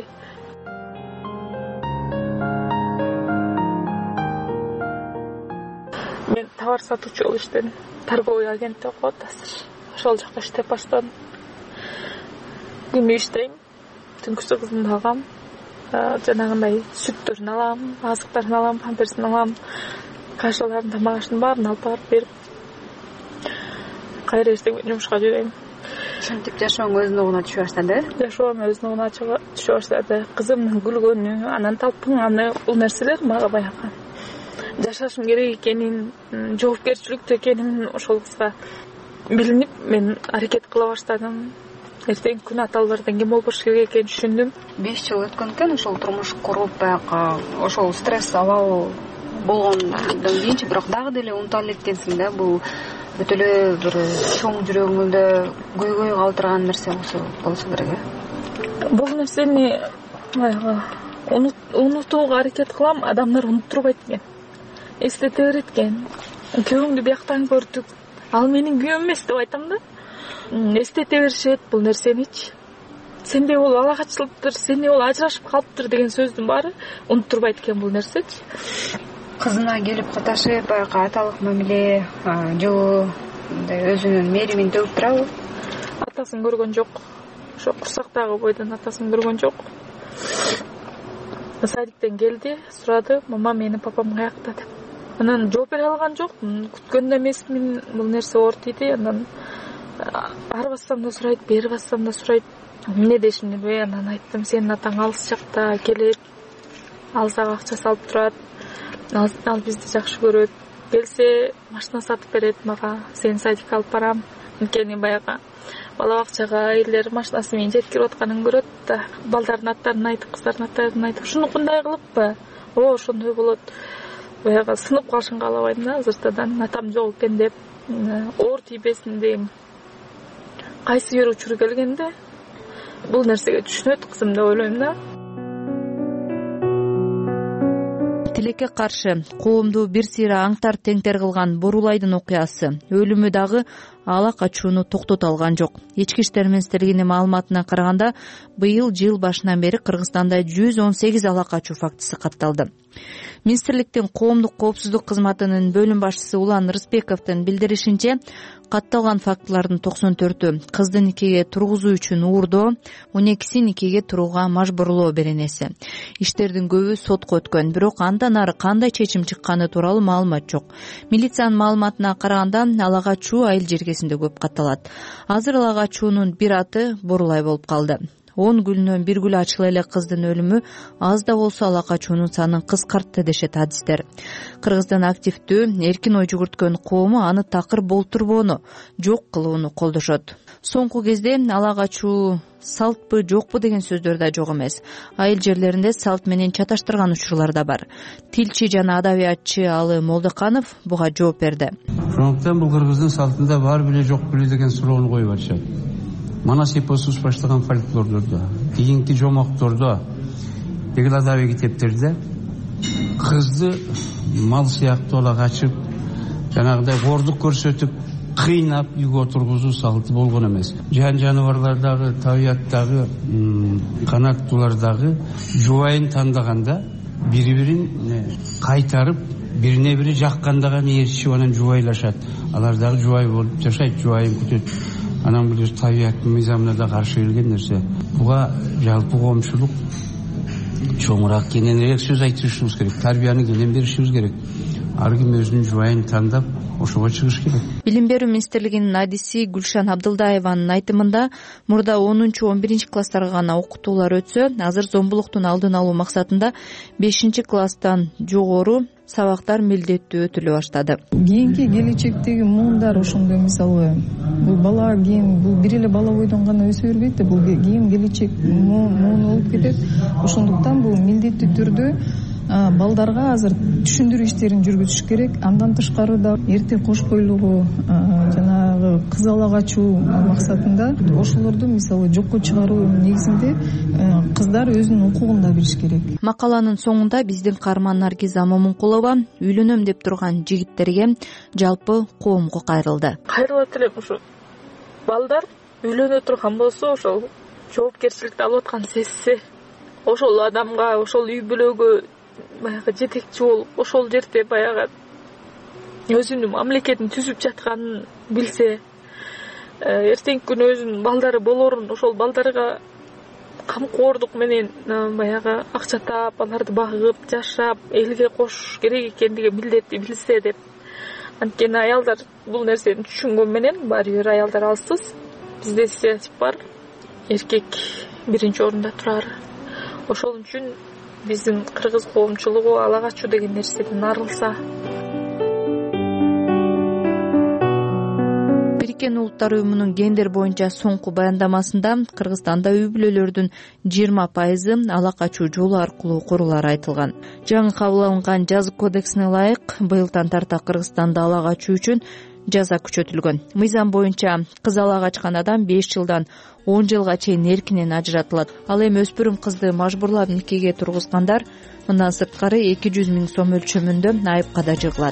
Мен товар сатуучу болуп иштедим. Торговый агентте окуп атасыз. Ошол жакта иштеп баштадым. Күнү иштейм, түнкүсү кызымды алгам, жанагындай сүттөрүн алам, азыктарын алам, памперсин алам, кашаларын, тамак ашын баарын алып барып берип. кайра эртең жумушка жүрөйм. Ошентип жашооң өзүнүн оңуна түшө баштады. Жашоом өзүнүн оңуна түшө баштады. Кызымдын күлгөнү, анан талпынганы, бул нерселер мага баягы жашашым керек экенин, жоопкерчиликтүү экенин ошол кызга билинип, мен аракет кыла баштадым. Эртең күн аталардан ким болбош керек экенин түшүндүм. беш жыл өткөн экен ошол турмуш куруп, баягы ошол стресс алабы болгондон кийинчи, бирок дагы деле унута элек экенсиң да. Бул бүт эле бир чоң жүрөгүңдө көйгөй калтырган нерсе болсо болсо керек э. Бул нерсени баягы унутууга аракет кылам, адамдар унуттурбайт экен. Эстете берет экен. Күйөөңдү бияктан көрдүк. Ал менин күйөөм эмес деп айтам да. Эстете беришет бул нерсеничи. Сенде ол алакачылыктыр, сенде ол ажырашып калыптыр деген сөздүн баары унуттурбайт экен бул нерсечи. Кызына келип каташып, баягы аталык мамиле, жылуу, мындай өзүнүн мээримин төгүп турабы? Атасын көргөн жок. Ошо курсактагы бойдон атасын көргөн жок. Садиктен келди, сурады, мама мени папам каякта деп. Анан жооп бере алган жокмун, күткөн да эмесмин, бул нерсе оор тийди. Анан ары бассам да сурайт, бери бассам да сурайт. Эмне дешимди билбей, анан айттым, сенин атаң алыс жакта келет, алсак акча салып турат, ал бизди жакшы көрөт, келсе машина сатып берет мага, сени садикке алып барам. Анткени баягы бала бакчага элдер машинасы менен жеткирип атканын көрөт да, балдардын аттарын айтып, кыздардын аттарын айтып, ушунукундай кылыппы? О, ошондой болот. Баягы сынып калышын каалабайм да, азыртадан атам жок экен деп, оор тийбесин дейм. Кайсы бир учур келгенде бул нерсеге түшүнөт кызым деп ойлойм да. Тилекке каршы коомду бир сыйра аңтар теңтер кылган Борулайдын окуясы өлүмү дагы ала качууну токтото алган жок. Ички иштер министрлигинин маалыматына караганда, быйыл жыл башынан бери Кыргызстанда жүз он сегиз ала качуу фактысы катталды. Министрликтин коомдук коопсуздук кызматынын бөлүм башчысы Улан Рысбековдун билдиришинче, катталган фактылардын токсон төртү кызды никеге тургузуу үчүн уурдоо, он экиси никеге турууга мажбурлоо беренеси. Иштердин көбү сотко өткөн, бирок андан ары кандай чечим чыкканы тууралуу маалымат жок. Милициянын маалыматына караганда, ала качуу айыл жергесинде көп катталат. Азыр ала качуунун бир аты Борулай болуп калды. он күнүнөн бир гүл ачыла эле кыздын өлүмү аз да болсо ала качуунун санын кыскартты дешет адистер. Кыргыздын активдүү, эркин ой жүгүрткөн коому аны такыр болтурбоону, жок кылууну колдошот. Соңку кезде ала качуу салтпы, жокпу деген сөздөр да жок эмес. Айыл жерлеринде салт менен чаташтырган учурлар да бар. Тилчи жана адабиятчы Алы Молдоканов буга жооп берди. Ошондуктан бул кыргыздын салтында бар беле жок беле деген суроону коюп атышат. Манас эпосус баштаган фольклордордо, кийинки жомоктордо, дегил адабий китептерде кызды мал сыяктуу ала качып, жанагыдай кордук көрсөтүп, кыйнап үйгө отургузуу салты болгон эмес. Жан жаныбарлардагы, табияттагы, канаттуулардагы жубайын тандаганда бири-бирин кайтарып, бирине бири жакканда гана ээрчишип анан жубайлашат. Алар дагы жубай болуп жашайт, жубайын күтөт. Анан бул табияттын мыйзамына да каршы келген нерсе. Буга жалпы коомчулук чоңураак кененирээк сөз айтышыбыз керек. Тарбияны кенен беришибиз керек. Ар ким өзүнүн жубайын тандап, ошого чыгыш керек. Билим берүү министрлигинин адиси Гүлшан Абдылдаеванын айтымында, мурда онунчу он биринчи класстарга гана окутуулар өтсө, азыр зомбулуктун алдын алуу максатында бешинчи класстан жогору сабактар милдеттүү өтүлө баштады. Кийинки келечектеги муундар ошондой, мисалы, бул бала кийин бул бир эле бала бойдон гана өсө бербейт да, бул кийин келечек муун болуп кетет. Ошондуктан бул милдеттүү түрдө балдарга азыр түшүндүрүү иштерин жүргүзүш керек. Андан тышкары да эрте кош бойлугу, жанагы кыз ала качуу максатында ошолорду мисалы жокко чыгаруу негизинде кыздар өзүнүн укугун да билиш керек. Макаланын соңунда биздин каарман Наргиза Момункулова үйлөнөм деп турган жигиттерге, жалпы коомго кайрылды. Кайрылат элем, ушу балдар үйлөнө турган болсо, ошол жоопкерчиликти алып аткан сезсе, ошол адамга, ошол үй бүлөгө баягы жетекчи болуп, ошол жерде баягы өзүнүн мамлекетин түзүп жатканын билсе, эртеңки күнү өзүнүн балдары болорун, ошол балдарга камкордук менен баягы акча таап, аларды багып, жашап, элге кошуш керек экендиги милдетти билсе деп анткени аялдар бул нерсени түшүнгөн менен баары бир аялдар алсыз. Бизде стереотип бар, эркек биринчи орунда турар. Ошол үчүн биздин кыргыз коомчулугу ала качуу деген нерседен арылса. Бириккен Улуттар уюмунун гендер боюнча соңку баяндамасында Кыргызстанда үй бүлөлөрдүн жыйырма пайызы ала качуу жолу аркылуу курулары айтылган. Жаңы кабыл алынган жаза кодексине ылайык быйылдан тарта Кыргызстанда ала качуу үчүн жаза күчөтүлгөн. Мыйзам боюнча кыз ала качкан адам беш жылдан он жылга чейин эркинен ажыратылат. Ал эми өспүрүм кызды мажбурлап никеге тургузгандар мындан сырткары эки жүз миң сом өлчөмүндө айыпка да жыгылат.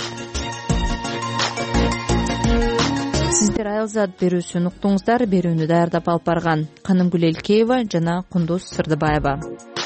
Сиздер Айылзат берүүсүн уктуңуздар. Берүүнү даярдап алып барган Канымгүл Элкеева жана Кундуз Сырдыбаева.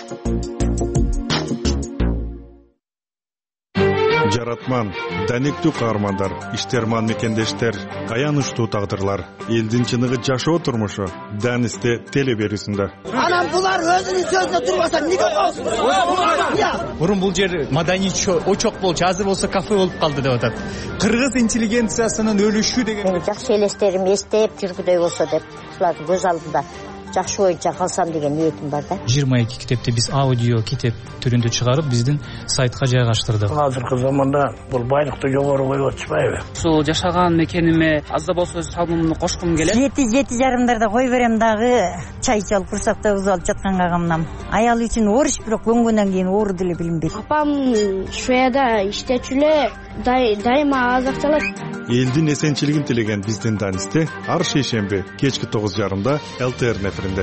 Жаратман, даниктүү каармандар, иштерман мекендештер, аянычтуу тагдырлар, элдин чыныгы жашоо турмушу Данисте теле берүүсүндө. Анан булар өзүнүн сөзүнө турбаса эмнеге болсун? Мурун бул жер маданий очок болчу, азыр болсо кафе болуп калды деп атат. Кыргыз интеллигенциясынын өлүшү деген. Мен жакшы элестерим эстеп жүргүдөй болсо деп, ушулардын көз алдында жакшы боюнча калсам деген ниетим бар да. жыйырма эки китепти биз аудио китеп түрүндө чыгарып биздин сайтка жайгаштырдык. Азыркы заманда бул байлыкты жогору коюп атышпайбы? Ушул жашаган мекениме аз да болсо салымымды кошкум келет. Жети жети жарымдарда кой берем дагы чай ичип курсакта уз алып жатканга камнам. Аял үчүн оруч бирок көнгөндөн кийин оору деле билинбейт. Апам Шведияда иштечү эле дайыма азакталат. Элдин эсенчилигин тилеген биздин Данисте ар шейшемби кечки тогуз жарымда эл тэ эр нефринде.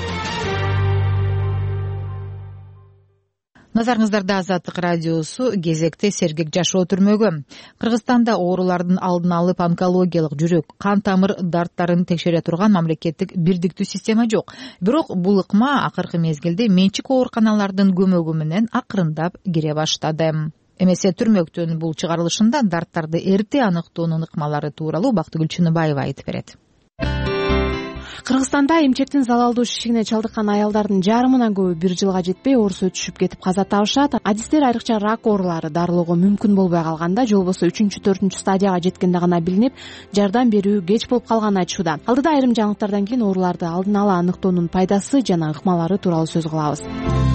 Назарыңыздарда Азаттык радиосу кезекте сергек жашоо түрмөгү. Кыргызстанда оорулардын алдын алып онкологиялык жүрөк, кан тамыр дарттарын текшере турган мамлекеттик бирдиктүү система жок. Бирок бул ыкма акыркы мезгилде менчик ооруканалардын көмөгү менен акырындап кире баштады. Эмесе түрмөктөн бул чыгарылышында дарттарды эрте аныктоонун ыкмалары тууралуу Бактыгүл Чыныбаева айтып берет. Кыргызстанда эмчектин залалдуу шишигине чалдыккан аялдардын жарымынан көбү бир жылга жетпей оорусу өтүшүп кетип каза табышат. Адистер айрыкча рак оорулары дарылоого мүмкүн болбой калганда, же болбосо үчүнчү төртүнчү стадияга жеткенде гана билинип, жардам берүү кеч болуп калганын айтышууда. Алдыда айрым жаңылыктардан кийин ооруларды алдын ала аныктоонун пайдасы жана ыкмалары тууралуу сөз кылабыз.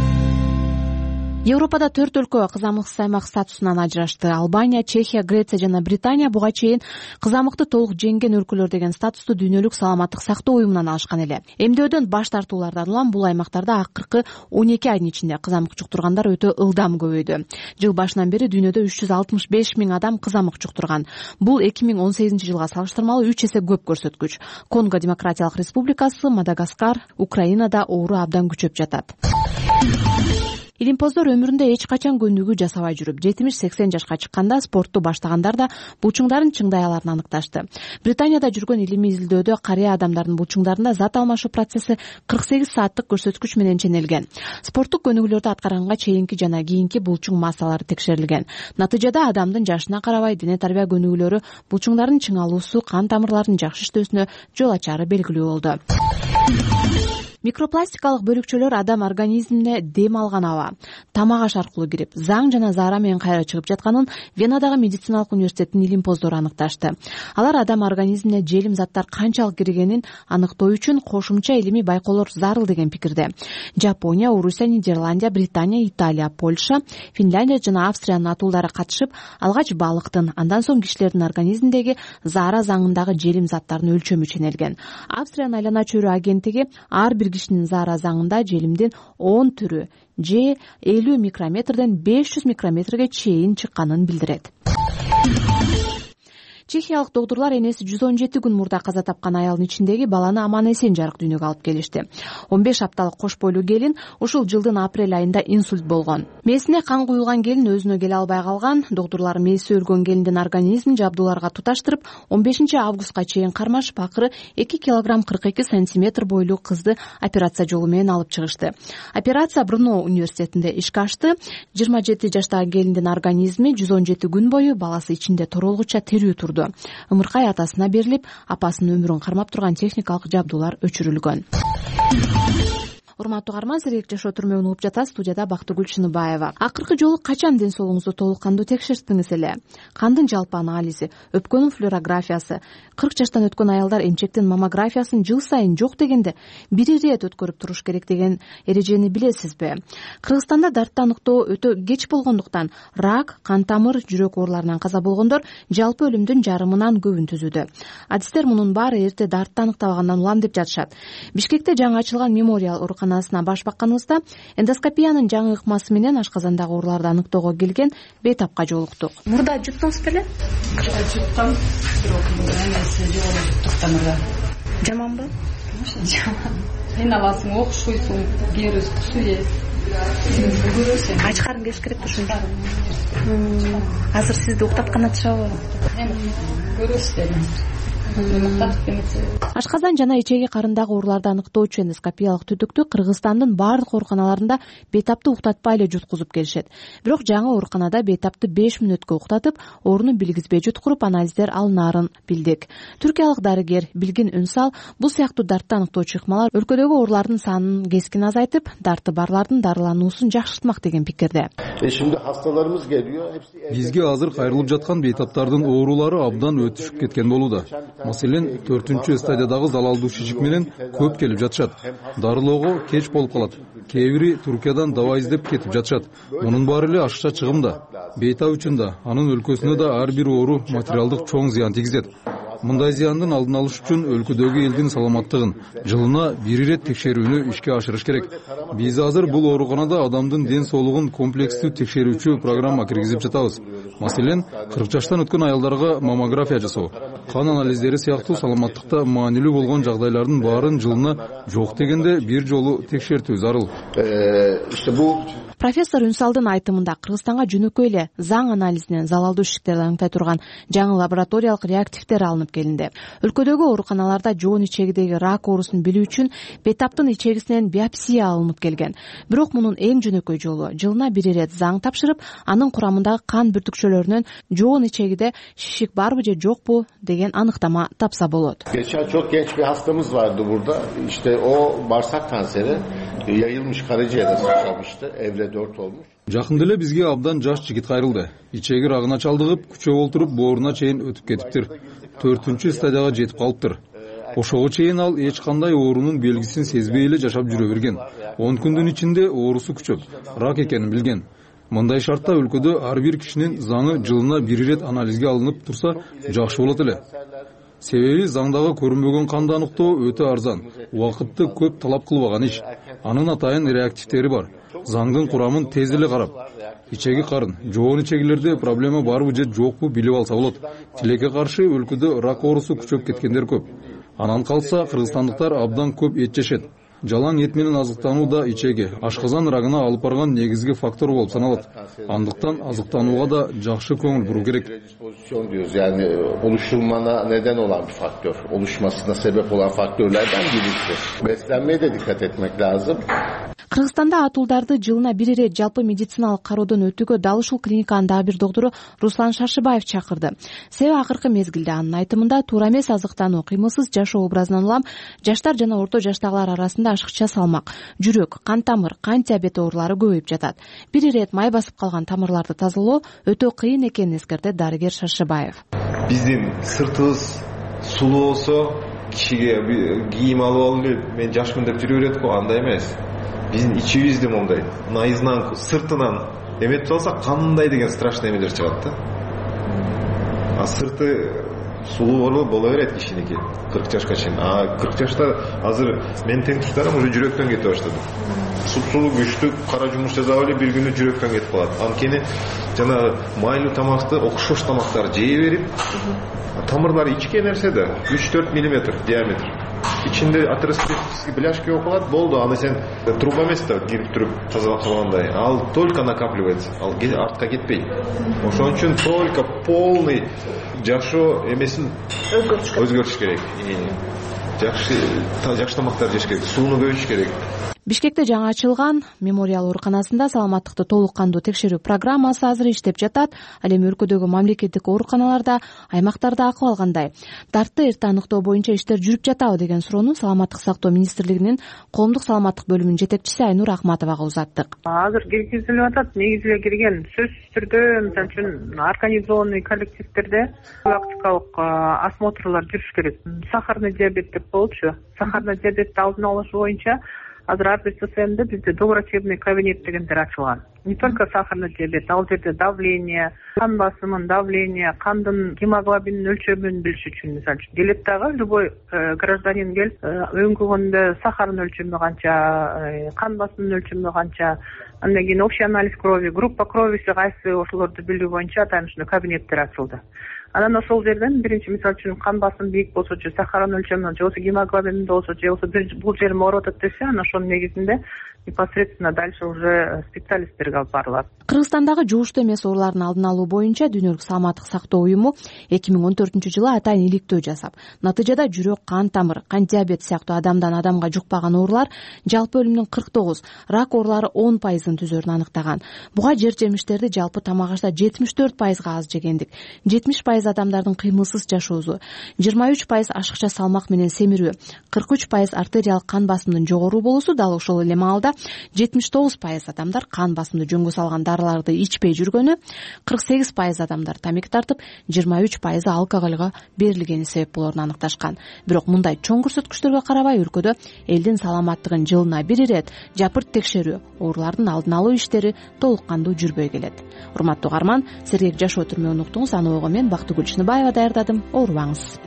Европада төрт өлкө кызамыксыз аймак статусунан ажырашты. Албания, Чехия, Греция жана Британия буга чейин кызамыкты толук жеңген өлкөлөр деген статусту Дүйнөлүк саламаттык сактоо уюмунан алышкан эле. Эмдөөдөн баш тартуулардан улам бул аймактарда акыркы он эки айдын ичинде кызамык жуктургандар өтө ылдам көбөйдү. Жыл башынан бери дүйнөдө үч жүз алтымыш беш миң адам кызамык жуктурган. Бул эки миң он сегизинчи жылга салыштырмалуу үч эсе көп көрсөткүч. Конго Демократиялык Республикасы, Мадагаскар, Украинада оору абдан күчөп жатат. Илимпоздор өмүрүндө эч качан көндүгүү жасабай жүрүп, жетимиш сексен жашка чыкканда спортту баштагандар да булчуңдарын чыңдай аларын аныкташты. Британияда жүргөн илимий изилдөөдө карыя адамдардын булчуңдарында зат алмашуу процесси кырк сегиз сааттык көрсөткүч менен ченелген. Спорттук көнүгүүлөрдү аткарганга чейинки жана кийинки булчуң массалары текшерилген. Натыйжада адамдын жашына карабай дене тарбия көнүгүүлөрү булчуңдардын чыңалуусу, кан тамырларынын жакшы иштөөсүнө жол ачары белгилүү болду. Микропластикалык бөлүкчөлөр адам организмине дем алган аба, тамак аш аркылуу кирип, заң жана заара менен кайра чыгып жатканын Венадагы медициналык университеттин илимпоздору аныкташты. Алар адам организмине желим заттар канчалык киргенин аныктоо үчүн кошумча илимий байкоолор зарыл деген пикирде. Жапония, Орусия, Нидерландия, Британия, Италия, Польша, Финляндия жана Австриянын атуулдары катышып, алгач балыктын, андан соң кишилердин организминдеги заара заңындагы желим заттарынын өлчөмү ченелген. Австриянын айлана чөйрө агенттиги ар бир кишинин заара заңында желимдин он түрү же элүү микрометрден беш жүз микрометрге чейин чыкканын билдирет. Чехиялык доктурлар энеси жүз он жети күн мурда каза тапкан аялдын ичиндеги баланы аман эсен жарык дүйнөгө алып келишти. он беш апталык кош бойлуу келин ушул жылдын апрель айында инсульт болгон. Мээсине кан куюлган келин өзүнө келе албай калган. Доктурлар мээси өлгөн келиндин организмин жабдууларга туташтырып, он бешинчи августка чейин кармашып, акыры эки килограмм кырк эки сантиметр бойлуу кызды операция жолу менен алып чыгышты. Операция Бруно университетинде ишке ашты. жыйырма жети жаштагы келиндин организми жүз он жети күн бою баласы ичинде торолгуча тирүү турду. Ымыркай атасына берилип, апасынын өмүрүн кармап турган техникалык жабдуулар өчүрүлгөн. урматтуу угарман, сиздерге жашоо түрмөгүн угуп жатасыз. Студияда Бактыгүл Чыныбаева. Акыркы жолу качан ден соолугуңузду толук кандуу текшерттиңиз эле? Кандын жалпы анализи, өпкөнүн флюорографиясы, кырк жаштан өткөн аялдар эмчектин маммографиясын жыл сайын жок дегенде бир ирет өткөрүп туруш керек деген эрежени билесизби? Кыргызстанда дартты аныктоо өтө кеч болгондуктан рак, кан тамыр, жүрөк ооруларынан каза болгондор жалпы өлүмдүн жарымынан көбүн түзүүдө. Адистер мунун баары эрте дартты аныктабагандан улам деп жатышат. Бишкекте жаңы ачылган мемориал ооруканасына баш бакканыбызда эндоскопиянын жаңы ыкмасы менен ашказандагы ооруларды аныктоого келген бейтапка жолуктук. Мурда жуттуңуз беле? Мурда жуттум, бирок эмеси жогору жуттук тамырда. Жаманбы? Жаман. Айналасың окшойсуң, кээрүс кусуе. Ач карын кеш керек ушунда. Азыр сизди уктаткан атышабы? Көрөсүз. Ашказан жана ичеги карындагы ооруларды аныктоочу эндоскопиялык түтүктү Кыргызстандын баардык ооруканаларында бейтапты уктатпай эле жуткузуп келишет. Бирок жаңы ооруканада бейтапты беш мүнөткө уктатып, ооруну билгизбей жуткуруп анализдер алынаарын билдик. Түркиялык дарыгер Билгин Үнсал бул сыяктуу дартты аныктоочу ыкмалар өлкөдөгү оорулардын санын кескин азайтып, дарты барлардын дарылануусун жакшыртмак деген пикирде. Бизге азыр кайрылып жаткан бейтаптардын оорулары абдан өтүшүп кеткен болууда. Маселен, төртүнчү стадиядагы залалдуу шишик менен көп келип жатышат. Дарылоого кеч болуп калат. Кээ бири Туркиядан дава издеп кетип жатышат. Мунун баары эле ашыкча чыгымда. Бейтап үчүн да, анын өлкөсүнө да ар бир оору материалдык чоң зыян тийгизет. Мындай зыяндын алдын алыш үчүн өлкөдөгү элдин саламаттыгын жылына бир ирет текшерүүнү ишке ашырыш керек. Биз азыр бул ооруканада адамдын ден соолугун комплекстүү текшерүүчү программа киргизип жатабыз. Маселен, кырк жаштан өткөн аялдарга маммография жасоо, кан анализдери сыяктуу саламаттыкта маанилүү болгон жагдайлардын баарын жылына жок дегенде бир жолу текшертүү зарыл. Профессор Үнсалдын айтымында Кыргызстанга жөнөкөй эле заң анализинен залалдуу шишиктерди аныктай турган жаңы лабораториялык реактивдер алынып келинди. Өлкөдөгү ооруканаларда жоон ичегидеги рак оорусун билүү үчүн бейтаптын ичегисинен биопсия алынып келген. Бирок мунун эң жөнөкөй жолу жылына бир ирет заң тапшырып, анын курамындагы кан бүртүкчөлөрүнөн жоон ичегиде шишик барбы же жокпу деген аныктама тапса болот. Geçen çok genç bir hastamız vardı burada. İşte o bağırsak kanseri yayılmış karaciğere sıçramıştı. Evre dört olmuş. Жакында эле бизге абдан жаш жигит кайрылды. Ичеги рагына чалдыгып, күчөп олтуруп, бооруна чейин өтүп кетиптир. Төртүнчү стадияга жетип калыптыр. Ошого чейин ал эч кандай оорунун белгисин сезбей эле жашап жүрө берген. он күндүн ичинде оорусу күчөп, рак экенин билген. Мындай шартта өлкөдө ар бир кишинин заңы жылына бир ирет анализге алынып турса, жакшы болот эле. Себеби заңдагы көрүнбөгөн канды аныктоо өтө арзан, убакытты көп талап кылбаган иш. Анын атайын реактивдери бар. Заңдын курамын тез эле карап, ичеги карын, жоон ичегилерде проблема барбы же жокпу билип алса болот. Тилекке каршы өлкөдө рак оорусу күчөп кеткендер көп. Анан калса кыргызстандыктар абдан көп эт жешет. Жалаң эт менен азыктануу да ичеги, ашказан рагына алып барган негизги фактор болуп саналат. Андыктан азыктанууга да жакшы көңүл буруу керек. Yani oluşulmana neden olan bir faktör, oluşmasına sebep olan faktörlerden birisi. Beslenmeye de dikkat etmek lazım. Кыргызстанда атуулдарды жылына бир ирет жалпы медициналык кароодон өтүүгө дал ушул клиниканын дагы бир доктуру Руслан Шаршыбаев чакырды. Себеби акыркы мезгилде анын айтымында туура эмес азыктануу, кыймылсыз жашоо образынан улам жаштар жана орто жаштагылар арасында ашыкча салмак, жүрөк, кан тамыр, кан диабети оорулары көбөйүп жатат. Бир ирет май басып калган тамырларды тазалоо өтө кыйын экенин эскертти дарыгер Шаршыбаев. Биздин сыртыбыз сулуу болсо, кишиге кийим алып алып, мен жашмын деп жүрө берет го, андай эмес. Биздин ичибизди мондай, наизнанку, сыртынан эметип алсак кандай деген страшный эмелер чыгат да. А сырты сулуу боло берет кишиники кырк жашка чейин. А кырк жашта азыр мен тең туштарым уже жүрөктөн кетип баштады. Сулуу күчтүү кара жумуш жасап эле бир күнү жүрөктөн кетип калат. Анткени жана майлуу тамакты, окшош тамактарды жей берип, тамырлары ичке нерсе да үч төрт миллиметр диаметр. İçinde атеросклеротический бляшки околат, болду, аны сен труба эмес да кирип туруп тазалап калгандай. Ал только накапливается, ал артка кетпейт. Ошон үчүн только полный жашоо эмесин өзгөртүш керек. Жакшы жакшы тамактар жеш керек, сууну көбөйтүш керек. Бишкекте жаңы ачылган мемориал ооруканасында саламаттыкты толук кандуу текшерүү программасы азыр иштеп жатат. Ал эми өлкөдөгү мамлекеттик ооруканаларда, аймактарда акыбал кандай? Дартты эрте аныктоо боюнча иштер жүрүп жатабы деген суроону Саламаттык сактоо министрлигинин коомдук саламаттык бөлүмүнүн жетекчиси Айнур Акматовага узаттык. Азыр киргизилип атат. Негизи эле кирген сөзсүз түрдө, мисалы үчүн организованный коллективдерде профилактикалык осмотрлар жүрүш керек. Сахарный диабет деп болчу. Сахарный диабетти алдын алыш боюнча азыр ар бир ССМде бизде доврачебный кабинет дегендер ачылган. Не только сахарный диабет, ал жерде давление, кан басымын, давление, кандын гемоглобинин өлчөмүн билиш үчүн, мисалы үчүн келет дагы любой гражданин келип, өңгөгөндө сахарынын өлчөмү канча, кан басымынын өлчөмү канча, андан кийин общий анализ крови, группа кровиси кайсы, ошолорду билүү боюнча атайын ушундай кабинеттер ачылды. Анан ошол жерден биринчи мисалы үчүн кан басым бийик болсо, же сахарынын өлчөмү, же болбосо гемоглобин болсо, же болбосо бул жерим ооруп атат десе, анан ошонун негизинде непосредственно дальше уже специалисттерге алып барылат. Кыргызстандагы жугуштуу эмес оорулардын алдын алуу боюнча Дүйнөлүк саламаттык сактоо уюму эки миң он төртүнчү жылы атайын иликтөө жасап, натыйжада жүрөк, кан тамыр, кант диабети сыяктуу адамдан адамга жукпаган оорулар жалпы өлүмдүн кырк тогуз, рак оорулары он пайызын түзөрүн аныктаган. Буга жер жемиштерди жалпы тамак ашта жетимиш төрт пайызга аз жегендик, жетимиш пайыз адамдардын кыймылсыз жашоосу, жыйырма үч пайыз ашыкча салмак менен семирүү, кырк үч пайыз артериялык кан басымынын жогору болуусу, дал ошол эле маалда жетимиш тогуз пайыз адамдар кан басымды жөнгө салган дарыларды ичпей жүргөнү, кырк сегиз пайыз адамдар тамеки тартып, жыйырма үч пайызы алкоголго берилгени себеп болоорун аныкташкан. Бирок мындай чоң көрсөткүчтөргө карабай өлкөдө элдин саламаттыгын жылына бир ирет жапырт текшерүү, оорулардын алдын алуу иштери толук кандуу жүрбөй келет. Урматтуу угарман, сергек жашоо түрмөгүн уктуңуз. Аны ойго мен Бактыгүл Чыныбаева даярдадым. Оорубаңыз.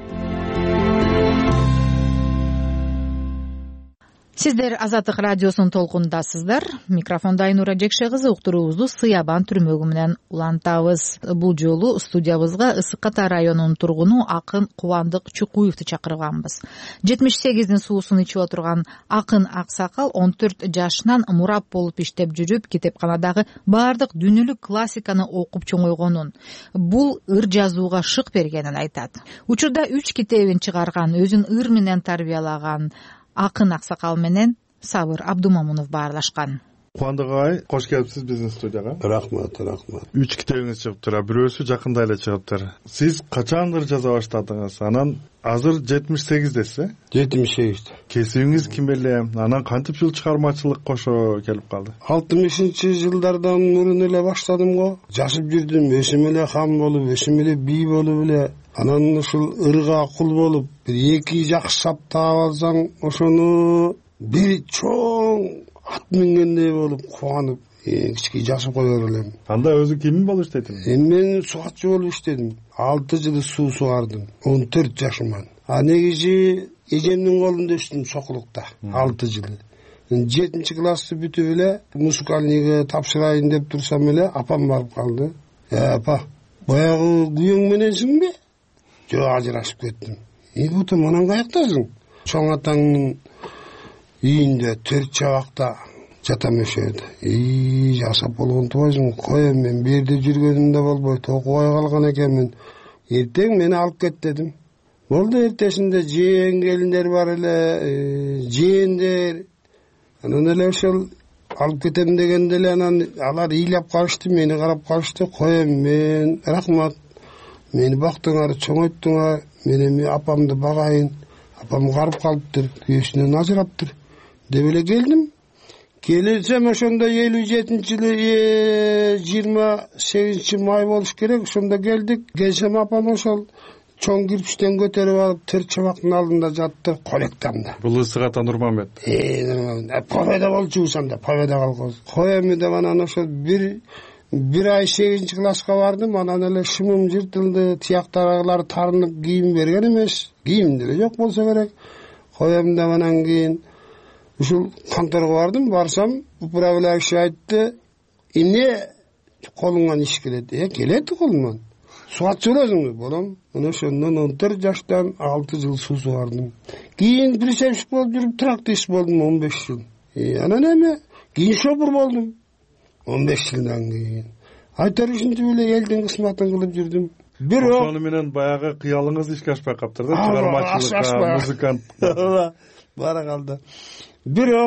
Сиздер Азаттык радиосунун толкунундасыздар. Микрофондо Айнура Жекше кызы. Уктуруубузду Сыябан түрмөгү менен улантабыз. Бул жолу студиябызга Ысык Ата районунун тургуну Акын Кубандык Чукуевду чакырганбыз. жетимиш сегиздин суусун ичип отурган Акын Аксакал он төрт жашынан мурап болуп иштеп жүрүп, китепканадагы баардык дүйнөлүк классиканы окуп чоңойгонун, бул ыр жазууга шык бергенин айтат. Учурда үч китебин чыгарган, өзүн ыр менен тарбиялаган Акын Аксакал менен Сабыр Абдумамунов баарлашкан. Кубандык агай, кош келипсиз биздин студияга. Рахмат, рахмат. Үч китебиңиз чыгыптыр, бирөөсү жакында эле чыгыптыр. Сиз качандыр жаза баштадыңыз? Анан азыр жетимиш сегиздесиз, э? жетимиш сегизде. Кесибиңиз ким эле? Анан кантип ушул чыгармачылык кошо келип калды? алтымышынчы жылдардан мурун эле баштадым го. Жашып жүрдүм, өсүм эле хан болуп, өсүм эле бий болуп эле. Анан ушул ырга кул болуп, бир эки жакшы сап таап алсаң, ошону бир чоң ат мингендей болуп кубанып, кичке жашып коер элем. Анда өзү ким болуп иштедиң? Мен сугатчы болуп иштедим. алты жыл суу сугардым, он төрт жашыман. А негизи эжемдин колунда өстүм сокулукта, алты жыл. жетинчи классты бүтүп эле музыкальныйга тапшырайын деп турсам эле апам барып калды. Э, апа, баягы күйөөң мененсиңби? Жок, ажырашып кеттим. И бутум, анан каяктасың? Чоң атаңдын үйүндө төрт чабакта жатам өшөдү. И жасап болгон тубайсың, коем, мен бу жерде жүргөнүмдө болбойт, окубай калган экенмин. Эртең мени алып кет дедим. Болду, эртесинде жээң келиндер бар эле, жээндер. Анан эле ошол алып кетем дегенде эле анан алар ыйлап калышты, мени карап калышты. Коем, мен рахмат. Мени бактыңар, чоңойттуңар, мен эми апамды багайын. Апам карып калыптыр, күйөөсүнөн ажыраптыр деп эле келдим. Келсем ошондо элүү жетинчи жылы жыйырма сегизинчи май болуш керек, ошондо келдик. Келсем апам ошол чоң кирпичтен көтөрүп алып төрт чабактын алдында жатты, колектамда. Бул Ысык Ата Нурмамбет. Э, Нурмамбет. Победа болчубуз анда, победа колгоз. Коем деп анан ошол бир бир ай сегизинчи класска бардым, анан эле шымым жыртылды, тияктарагылар тарынып, кийим берген эмес. Кийим деле жок болсо керек. Коем деп анан кийин ушул конторго бардым, барсам, управляющий айтты, эмне колуңан иш келет? Э, келет колуман. Сугатчы болосуңбу? Болом. Мына ошондон он төрт жаштан алты жыл суу сугардым. Кийин причепщик болуп жүрүп, тракторист болдум он беш жыл. Э, анан эме кийин шопур болдум. он беш жылдан кийин. Айтар ушинтип эле элдин кызматын кылып жүрдүм. Бирок ошону менен баягы кыялыңыз ишке ашпай каптыр да, чыгармачылыкка, музыкант. Бара калды. Бирок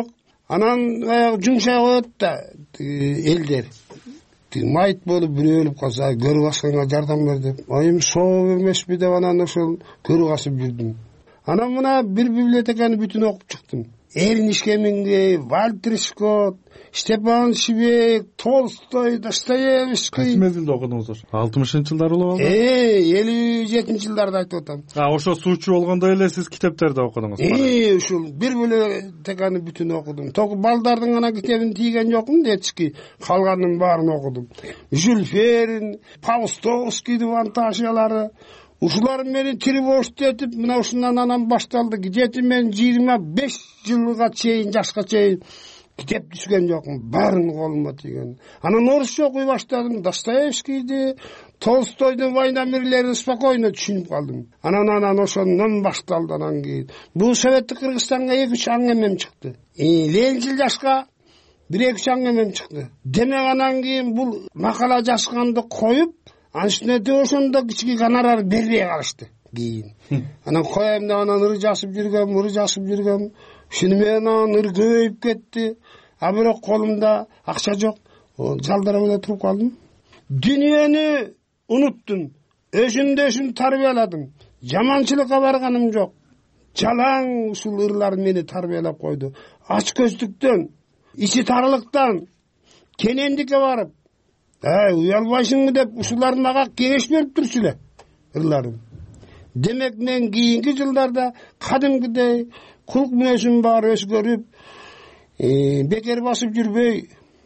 анан баягы жумшай коет да элдер майыт болуп бирөө өлүп калса көрүп асканга жардам бер деп айым соо эмеспи деп анан ошол көрүп асып жүрдүм. Анан мына бир библиотеканы бүтүн окуп чыктым. Эрниш Хемингуэй, Вальтер Скотт, Степан Швейк, Толстой, Достоевский. Кайсы мезгилде окудуңуз ошо? алтымышынчы жылдары болобу? Э, элүү жетинчи жылдарда айтып атам. А ошо суучу болгондо эле сиз китептерди окудуңуз? Э, ушул бир библиотеканы бүтүн окудум. Току балдардын гана китебин тийген жокмун, дечки. Калганын баарын окудум. Жюль Верн, Паустовскийдин фантазиялары. Ушулар мени тревожить этип, мына ушундан анан башталды. Где-то мен жыйырма беш жылга чейин, жашка чейин китеп түшкөн жокмун. Баарын колума тийген. Анан орусча окуй баштадым. Достоевскийди, Толстойдун «Война мирлерин» спокойно түшүнүп калдым. Анан анан ошондон башталды анан кийин. Бул Советтик Кыргызстанга эки үч аңгемем чыкты. Ленин жашка бир эки үч аңгемем чыкты. Демек анан кийин бул макала жазганды коюп, анчнете ошондо кичине гонорар бербей калышты кийин. Анан коем деп анан ыр жазып жүргөм, ыр жазып жүргөм. Шуну менен анан ыр көбөйүп кетти. А бирок колумда акча жок. Жалдырап эле туруп калдым. Дүйнөнү унуттум. Өзүмдү өзүм тарбияладым. Жаманчылыкка барганым жок. Жалаң ушул ырлар мени тарбиялап койду. Ач көздүктөн, ичи тарылыктан кенендикке барып, Ай, уялбайсыңбы деп ушулар мага кеңеш берип турчу эле ырларым. Демек мен кийинки жылдарда кадимкидей кулк мүнөзүм бар өзгөрүп, бекер басып жүрбөй,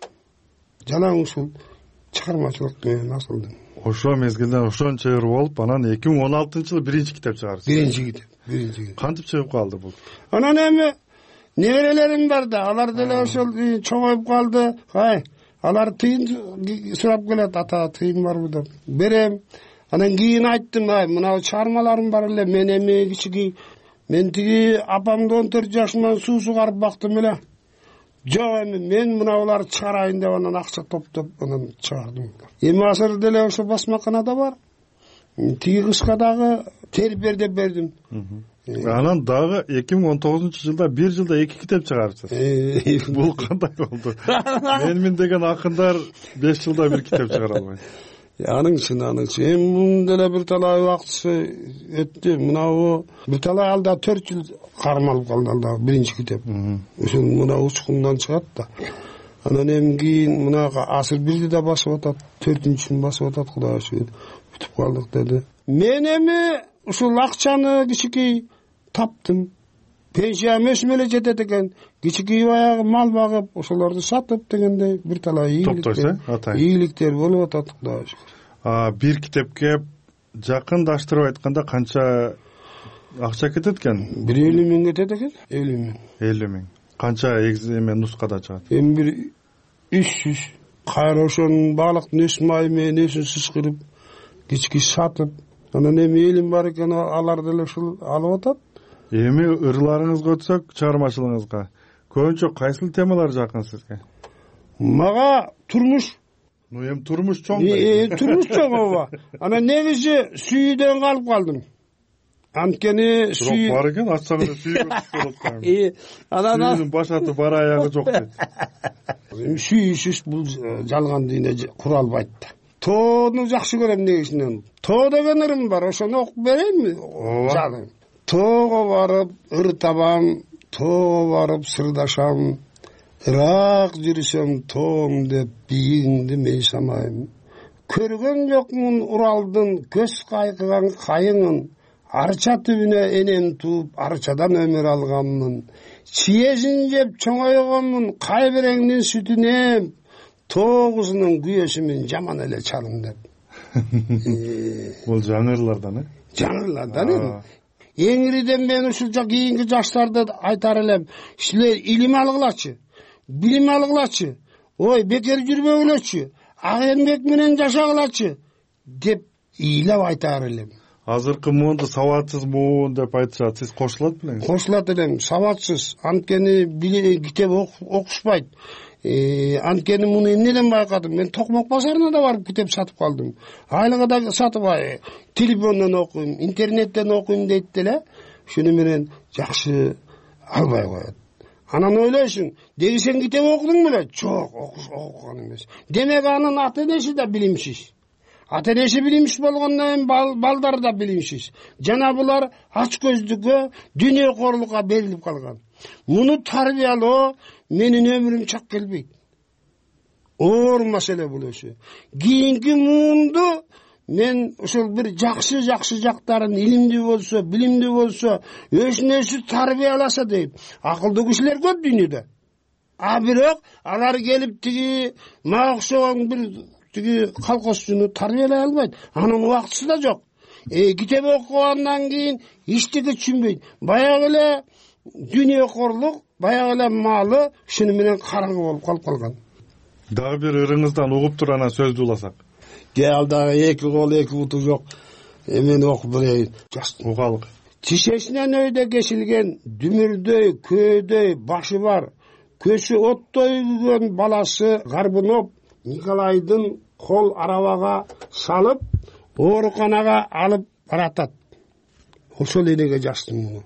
жалаң ушул чыгармачылык менен асылдым. Ошо мезгилде ошончо ыр болуп, анан эки миң он алтынчы жылы биринчи китеп чыгарсыз. Биринчи китеп, биринчи китеп. Кантип чыгып калды бул? Анан эми неберелерим бар да, алар деле ошол чоңоюп калды. Ай, алар тыйын сурап келет, ата тыйын барбы деп. Берем. Анан кийин айттым, ай, мына чыгармаларым бар эле, мен эми кичиги, мен тиги апамды он төрт жашыман суу сугарып бактым эле. Жок, эми мен мына уларды чыгарайын деп анан акча топтоп анан чыгардым. Эми азыр деле ошо басмаканада бар. Тиги кышка дагы терип бер деп бердим. Анан дагы эки миң он тогузунчу жылда бир жылда эки китеп чыгарыпсыз. Бул кандай болду? Менмин деген акындар беш жылда бир китеп чыгара албайт. Анын үчүн, анын үчүн. Эми мунун деле бир талай убакыты өттү. Мынабу бир талай алда төрт жыл кармалып калды алда биринчи китеп. Ошол мына учкундан чыгат да. Анан эми кийин мынага асыр бирди да басып атат, төртүнчүсүн басып атат, Кудайга шүгүр. Бүтүп калдык деди. Мен эми ушул акчаны кичикей таптым. Пенсиям өсүп эле жетет экен. Кичикей баягы мал багып, ошолорду сатып дегендей бир талай ийгиликтер, ийгиликтер болуп атат, Кудайга шүгүр. А бир китепке жакындаштырып айтканда канча акча кетет экен? бир элүү миң кетет экен. элүү миң. элүү миң. Канча эме нускада чыгат? Эми бир үч жүз. Кайра ошонун баалыктын өс майы менен өсүн сыскырып, кички сатып, анан эми элим бар экен, алар деле ушул алып атат. Эми ырларыңызга өтсөк, чыгармачылыгыңызга көбүнчө кайсыл темалар жакын сизге? Мага турмуш. Ну эми турмуш чоң. Э, турмуш чоң ооба. Анан негизи сүйүүдөн калып калдым. Анткени сүй бар экен, ачсаңыз сүй болот кайм. Э, анан сүйүнүн башаты бар аягы жок дейт. Сүйүүсүз бул жалган дүйнө кура албайт да. Тоону жакшы көрөм негизинен. Тоо деген ырым бар, ошону окуп берейинби? Жаным. Тоого барып ыр табам, тоого барып сырдашам, ырак жүрүсөм тоом деп бийиңди мен самайм. Көргөн жокмун Уралдын көз кайкыган кайыңын, арча түбүнө энем тууп, арчадан өмүр алганмын. Чиесин жеп чоңойгонмун, кайбиреңдин сүтүн тоо кызынын күйөөсүмүн жаман эле чалым деп. Бул жаңырлардан, э? Жаңырлардан эми. Эңириден мен ушул кийинки жаштарды айтар элем, силер илим алгылачы, билим алгылачы, ой бекер жүрбөгүлөчү, ак эмгек менен жашагылачы деп ыйлап айтар элем. Азыркы муунду сабатсыз муун деп айтышат. Сиз кошулат белеңиз? Кошулат элем, сабатсыз. Анткени китеп окушпайт. Анткени муну эмнеден байкадым? Мен Токмок базарына да барып китеп сатып калдым. Айлыгы да сатып ай, телефондон окуйм, интернеттен окуйм дейт деле. Шуну менен жакшы албай коет. Анан ойлойсуң, деги сен китеп окудуң беле? Жок, окуган эмес. Демек анын ата энеси да билимсиз. Ата энеси билимсиз болгондон кийин балдары да билимсиз. Жана булар ач көздүккө, дүйнөкөрлукка берилип калган. Муну тарбиялоо менин өмүрүм чак келбейт. Оор маселе бул өзү. Кийинки муунду мен ошол бир жакшы жакшы жактарын илимдүү болсо, билимдүү болсо, өзүн өзү тарбияласа дейт. Акылдуу кишилер көп дүйнөдө. А бирок алар келип тиги мага окшогон бир тиги колхозчуну тарбиялай албайт. Анын убактысы да жок. Э китеп окугандан кийин эчтеке түшүнбөйт. Баягы эле дүйнөкөрлүк, баягы эле малы шуну менен караңгы болуп калып калган. Дагы бир ырыңыздан угуп туруп анан сөздү уласак. Ке ал дагы эки кол, эки буту жок. Эмен окуп берейин. Угалык. Тишесинен өйдө кесилген, дүмүрдөй, көөдөй башы бар, көсү оттой күйгөн баласы Гарбунов Николайдын кол арабага салып, ооруканага алып баратат. Ошол энеге жаздым муну.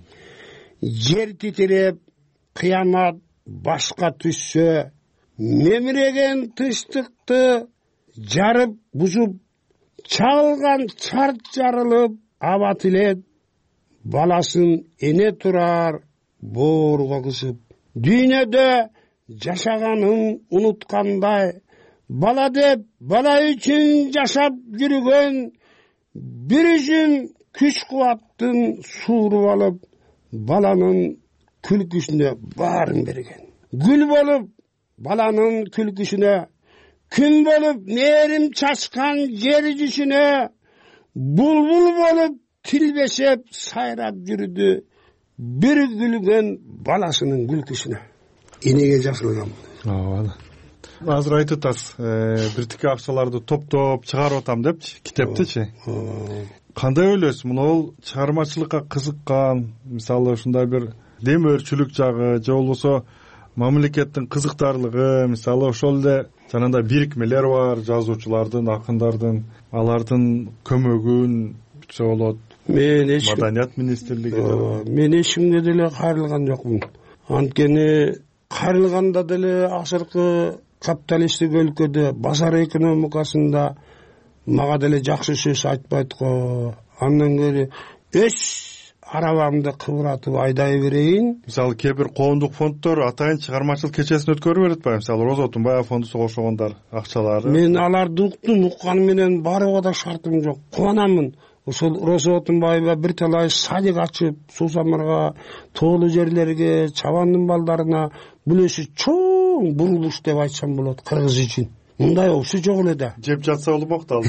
Жер титиреп, кыямат башка түшсө, мемиреген тынчтыкты жарып бузуп, чалган чарт жарылып, абат илет, баласын эне турар бооруга кысып. Дүйнөдө жашаганын унуткандай, бала деп бала үчүн жашап жүргөн, бир үзүм күч кубаттын сууруп алып, баланын күлкүсүнө баарын берген. Гүл болуп баланын күлкүсүнө, күн болуп мээрим чачкан жер жүзүнө, булбул болуп тилбесеп сайрап жүрдү, бир күлгөн баласынын күлкүсүнө. Энеге жазылган. Ооба. Азыр айтып атасыз, бир тике акчаларды топтоп чыгарып атам депчи, китептичи. Кандай ойлойсуз? Муну чыгармачылыкка кызыккан, мисалы ушундай бир демөөрчүлүк жагы же болбосо мамлекеттин кызыктарлыгы, мисалы ошол эле жанагындай бирикмелер бар, жазуучулардын, акындардын, алардын көмөгүн бүтсө болот. Мен эч Маданият министрлиги. Мен эч кимге деле кайрылган жокмун. Анткени кайрылганда деле азыркы капиталисттик өлкөдө базар экономикасында мага деле жакшы сөз айтпайт го. Андан кери өз арабамды кыбыратып айдай берейин. Мисалы кээ бир коомдук фонддор атайын чыгармачылык кечесин өткөрүп берет ба? Мисалы Розотун баягы фондусуга окшогондар акчалары. Мен аларды уктум, укканы менен барууга да шартым жок. Кубанамын. Ошол Розотунбаева бир талай садик ачып, суу самырга, тоолуу жерлерге, чабандын балдарына бүлөсү чоң бурулуш деп айтсам болот кыргыз үчүн. Мындай болсо жок эле да. Жеп жатса болмок да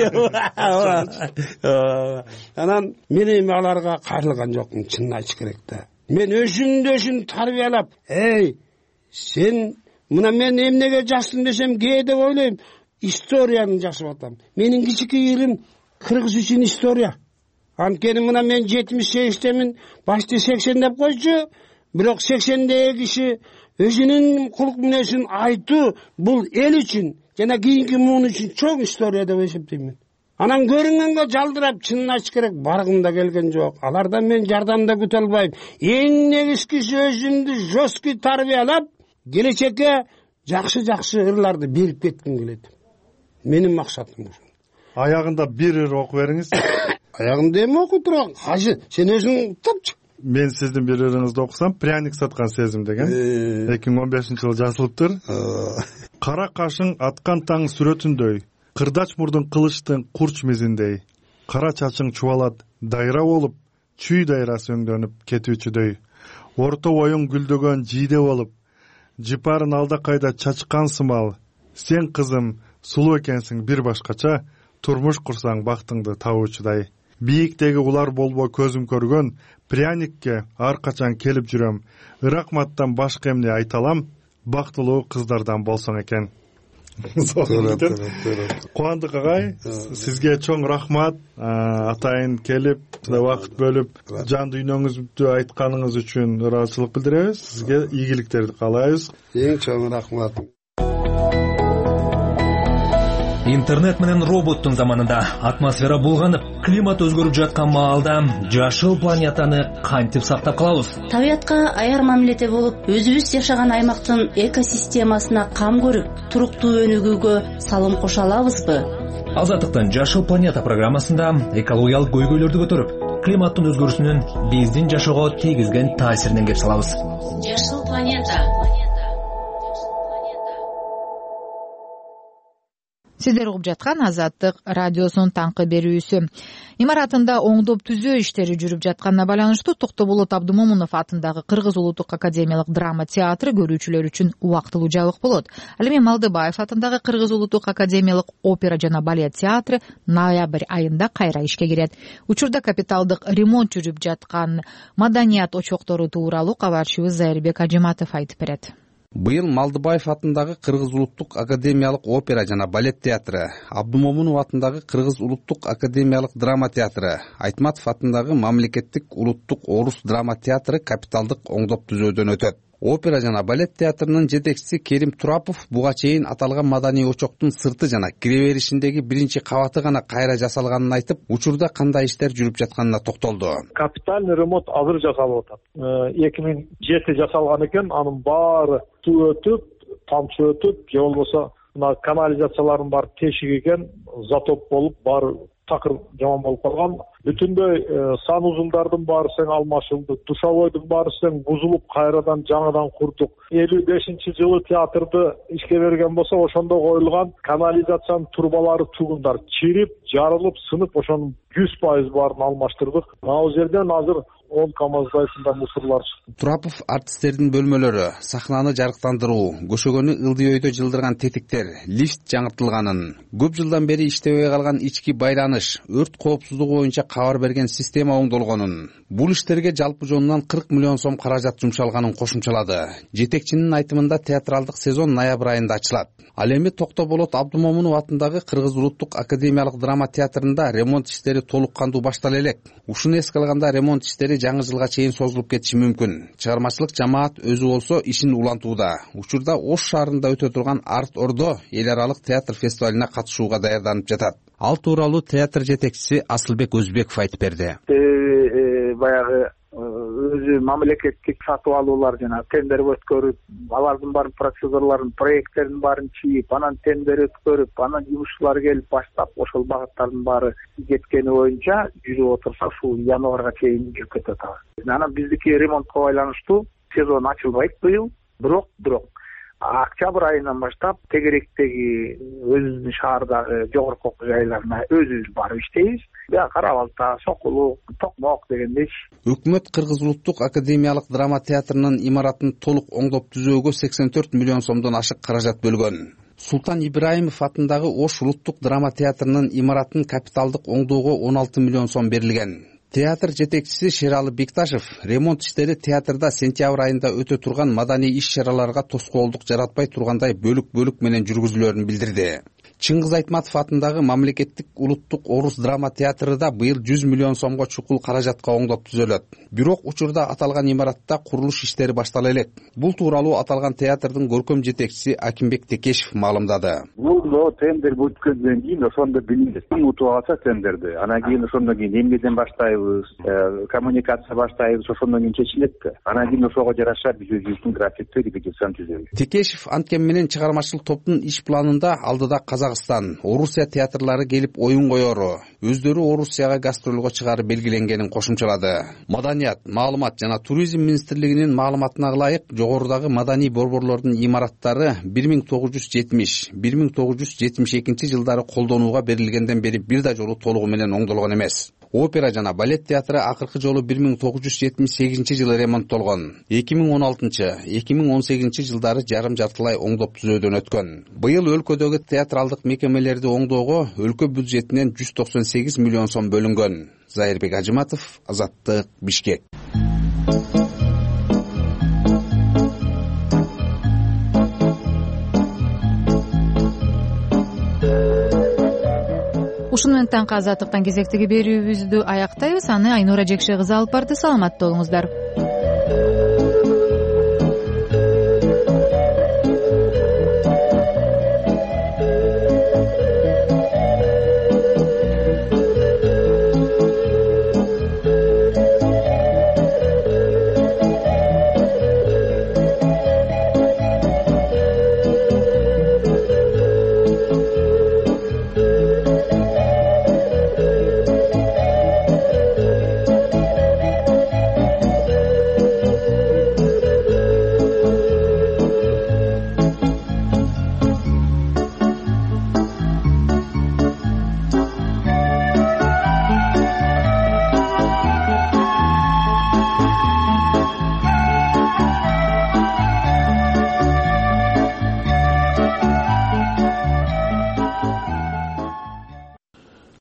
ал. Анан мен эми аларга кайрылган жокмун, чынын айтыш керек да. Мен өзүмдү өзүм тарбиялап, эй, сен мына мен эмнеге жаздым десем, кээ деп ойлойм, историяны жазып атам. Менин кичике илим кыргыз үчүн история. Анткени мына мен жетимиш сегиздемин, башты сексен деп койчу, бирок сексендеги киши өзүнүн кулук мүнөзүн айтуу бул эл үчүн жана кийинки муун үчүн чоң история деп эсептейм. Анан көрүнгөнгө жалдырап, чынын айтыш керек, баргым да келген жок. Алардан мен жардам да күтө албайм. Эң негизгиси өзүмдү жестко тарбиялап, келечекке жакшы-жакшы ырларды берип кетким келет. Менин максатым ушул. Аягында бир ыр окуп бериңиз. Аягында эми окуп турган? Кажы, сен өзүң тапчы. Мен сиздин бир ырыңызды окусам, пряник саткан сезим деген. эки миң он бешинчи жылы жазылыптыр. Кара кашың аткан таң сүрөтүндөй, кырдач мурдун кылычтын курч мизиндей, кара чачың чубалат дайра болуп, чүй дайрасы өңдөнүп кетүүчүдөй, орто боюң гүлдөгөн жийде болуп, жыпарын алда кайда чачкан сымал, сен кызым сулуу экенсиң бир башкача, турмуш курсаң бактыңды табуучудай. Бийиктеги улар болбой көзүм көргөн, пряникке ар качан келип жүрөм, ыракматтан башка эмне айта алам, бактылуу кыздардан болсоң экен. Кубандык агай, сизге чоң рахмат, атайын келип, убакыт бөлүп, жан дүйнөңүздү айтканыңыз үчүн ыраазычылык билдиребиз. Сизге ийгиликтерди каалайбыз. Эң чоң рахмат. интернет менен роботтун заманында атмосфера булганып, климат өзгөрүп жаткан маалда жашыл планетаны кантип сактап калабыз? Табиятка аяр мамиледе болуп, өзүбүз жашаган аймактын экосистемасына кам көрүп, туруктуу өнүгүүгө салым кошо алабызбы? Азаттыктын Жашыл планета программасында экологиялык көйгөйлөрдү көтөрүп, климаттын өзгөрүшүнүн биздин жашоого тийгизген таасиринен кеп салабыз. Жашыл планета. Сиздер угуп жаткан Азаттык радиосунун таңкы берүүсү. Имаратында оңдоп түзөө иштери жүрүп жатканына байланыштуу Токтоболот Абдымомунов атындагы Кыргыз улуттук академиялык драма театры көрүүчүлөр үчүн убактылуу жабык болот. Ал эми Малдыбаев атындагы Кыргыз улуттук академиялык опера жана балет театры ноябрь айында кайра ишке кирет. Учурда капиталдык ремонт жүрүп жаткан маданият очоктору тууралуу кабарчыбыз Зайырбек Ажиматов айтып берет. Быйыл Малдыбаев атындагы Кыргыз улуттук академиялык опера жана балет театры, Абдымомунов атындагы Кыргыз улуттук академиялык драма театры, Айтматов атындагы Мамлекеттик улуттук орус драма театры капиталдык оңдоп түзөөдөн өтөт. Опера жана балет театрынын жетекчиси Керим Турапов буга чейин аталган маданий очоктун сырты жана кире беришиндеги биринчи кабаты гана кайра жасалганын айтып, учурда кандай иштер жүрүп жатканына токтолду. Капитальный ремонт азыр жасалып атат. эки миң жети жасалган экен, анын баары суу өтүп, тамчы өтүп, же болбосо мына канализациялардын баары тешик экен, затоп болуп, баары такыр жаман болуп калган. Бүтүндөй санузулдардын баары тең алмашылды, душовойдун баары тең бузулуп, кайрадан жаңыдан курдук. элүү бешинчи жылы театрды ишке берген болсо, ошондо коюлган канализациянын турбалары тугундар чирип, жарылып, сынып, ошонун жүз пайыз баарын алмаштырдык. Ал жерден азыр он камаздайсында мусорлар чыкты. Турапов артисттердин бөлмөлөрү, сахнаны жарыктандыруу, көшөгөнү ылдый өйдө жылдырган тетиктер, лифт жаңыртылганын, көп жылдан бери иштебей калган ички байланыш, өрт коопсуздугу боюнча кабар берген система оңдолгонун, бул иштерге жалпы жонунан кырк миллион сом каражат жумшалганын кошумчалады. Жетекчинин айтымында театралдык сезон ноябрь айында ачылат. Ал эми Токтоболот Абдымомунов атындагы Кыргыз улуттук академиялык драма театрында ремонт иштери толук кандуу баштала элек. Ушуну эске алганда ремонт иштери жаңы жылга чейин созулуп кетиши мүмкүн. Чыгармачылык жамаат өзү болсо ишин улантууда. Учурда Ош шаарында өтө турган Арт Ордо эл аралык театр фестивалына катышууга даярданып жатат. Ал тууралуу театр жетекчиси Асылбек Өзбеков айтып берди. Баягы өзү мамлекеттик сатып алуулар жана тендер өткөрүп, алардын баарын процедураларын, проекттердин баарын чийип, анан тендер өткөрүп, анан жумушчулар келип баштап, ошол багыттардын баары кеткени боюнча жүрүп отурса, ушул январга чейин жүрүп кетет. Анан биздики ремонтко байланыштуу сезон ачылбайт быйыл, бирок бирок октябрь айынан баштап тегеректеги өзүбүздүн шаардагы жогорку окуу жайларына өзүбүз барып иштейбиз. Кара Балта, Сокулук, Токмок дегендей. Өкмөт Кыргыз улуттук академиялык драма театрынын имаратын толук оңдоп түзөөгө сексен төрт миллион сомдон ашык каражат бөлгөн. Султан Ибраимов атындагы Ош улуттук драма театрынын имаратын капиталдык оңдоого он алты миллион сом берилген. Театр жетекчиси Шералы Бекташев ремонт иштери театрда сентябрь айында өтө турган маданий иш-чараларга тоскоолдук жаратпай тургандай бөлүк-бөлүк менен жүргүзүлөрүн билдирди. Чыңгыз Айтматов атындагы Мамлекеттик улуттук орус драма театры да быйыл жүз миллион сомго чукул каражатка оңдоп түзөлөт. Бирок учурда аталган имаратта курулуш иштери баштала элек. Бул тууралуу аталган театрдын көркөм жетекчиси Акимбек Текешев маалымдады. Бул тендер өткөндөн кийин ошондо билинет. Утуп алса тендерди, анан кийин ошондон кийин эмнеден баштайбыз, коммуникация баштайбыз, ошондон кийин чечилет да. Анан кийин ошого жараша биз өзүбүздүн графикти репетицияны түзөбүз. Текешев анткени менен чыгармачылык топтун иш планында алдыда Казакстан, Орусия театрлары келип оюн коёру, өздөрү Орусияга гастролго чыгары белгиленгенин кошумчалады. Маданият, маалымат жана туризм министрлигинин маалыматына ылайык, жогорудагы маданий борборлордун имараттары бир миң тогуз жүз жетимиш — бир миң тогуз жүз жетимиш экинчи жылдары колдонууга берилгенден бери бир да жолу толугу менен оңдолгон эмес. Опера жана балет театры акыркы жолу бир миң тогуз жүз жетимиш сегизинчи жылы ремонттолгон. эки миң он алтынчы — эки миң он сегизинчи жылдары жарым жартылай оңдоп түзөөдөн өткөн. Быйыл өлкөдөгү театралдык мекемелерди оңдоого өлкө бюджетинен жүз токсон сегиз миллион сом бөлүнгөн. Зайырбек Ажиматов, Азаттык, Бишкек. Ушуну менен таңкы Азаттыктан кезектеги берүүбүздү аяктайбыз. Аны Айнура Жекше кызы алып барды. Саламатта болуңуздар.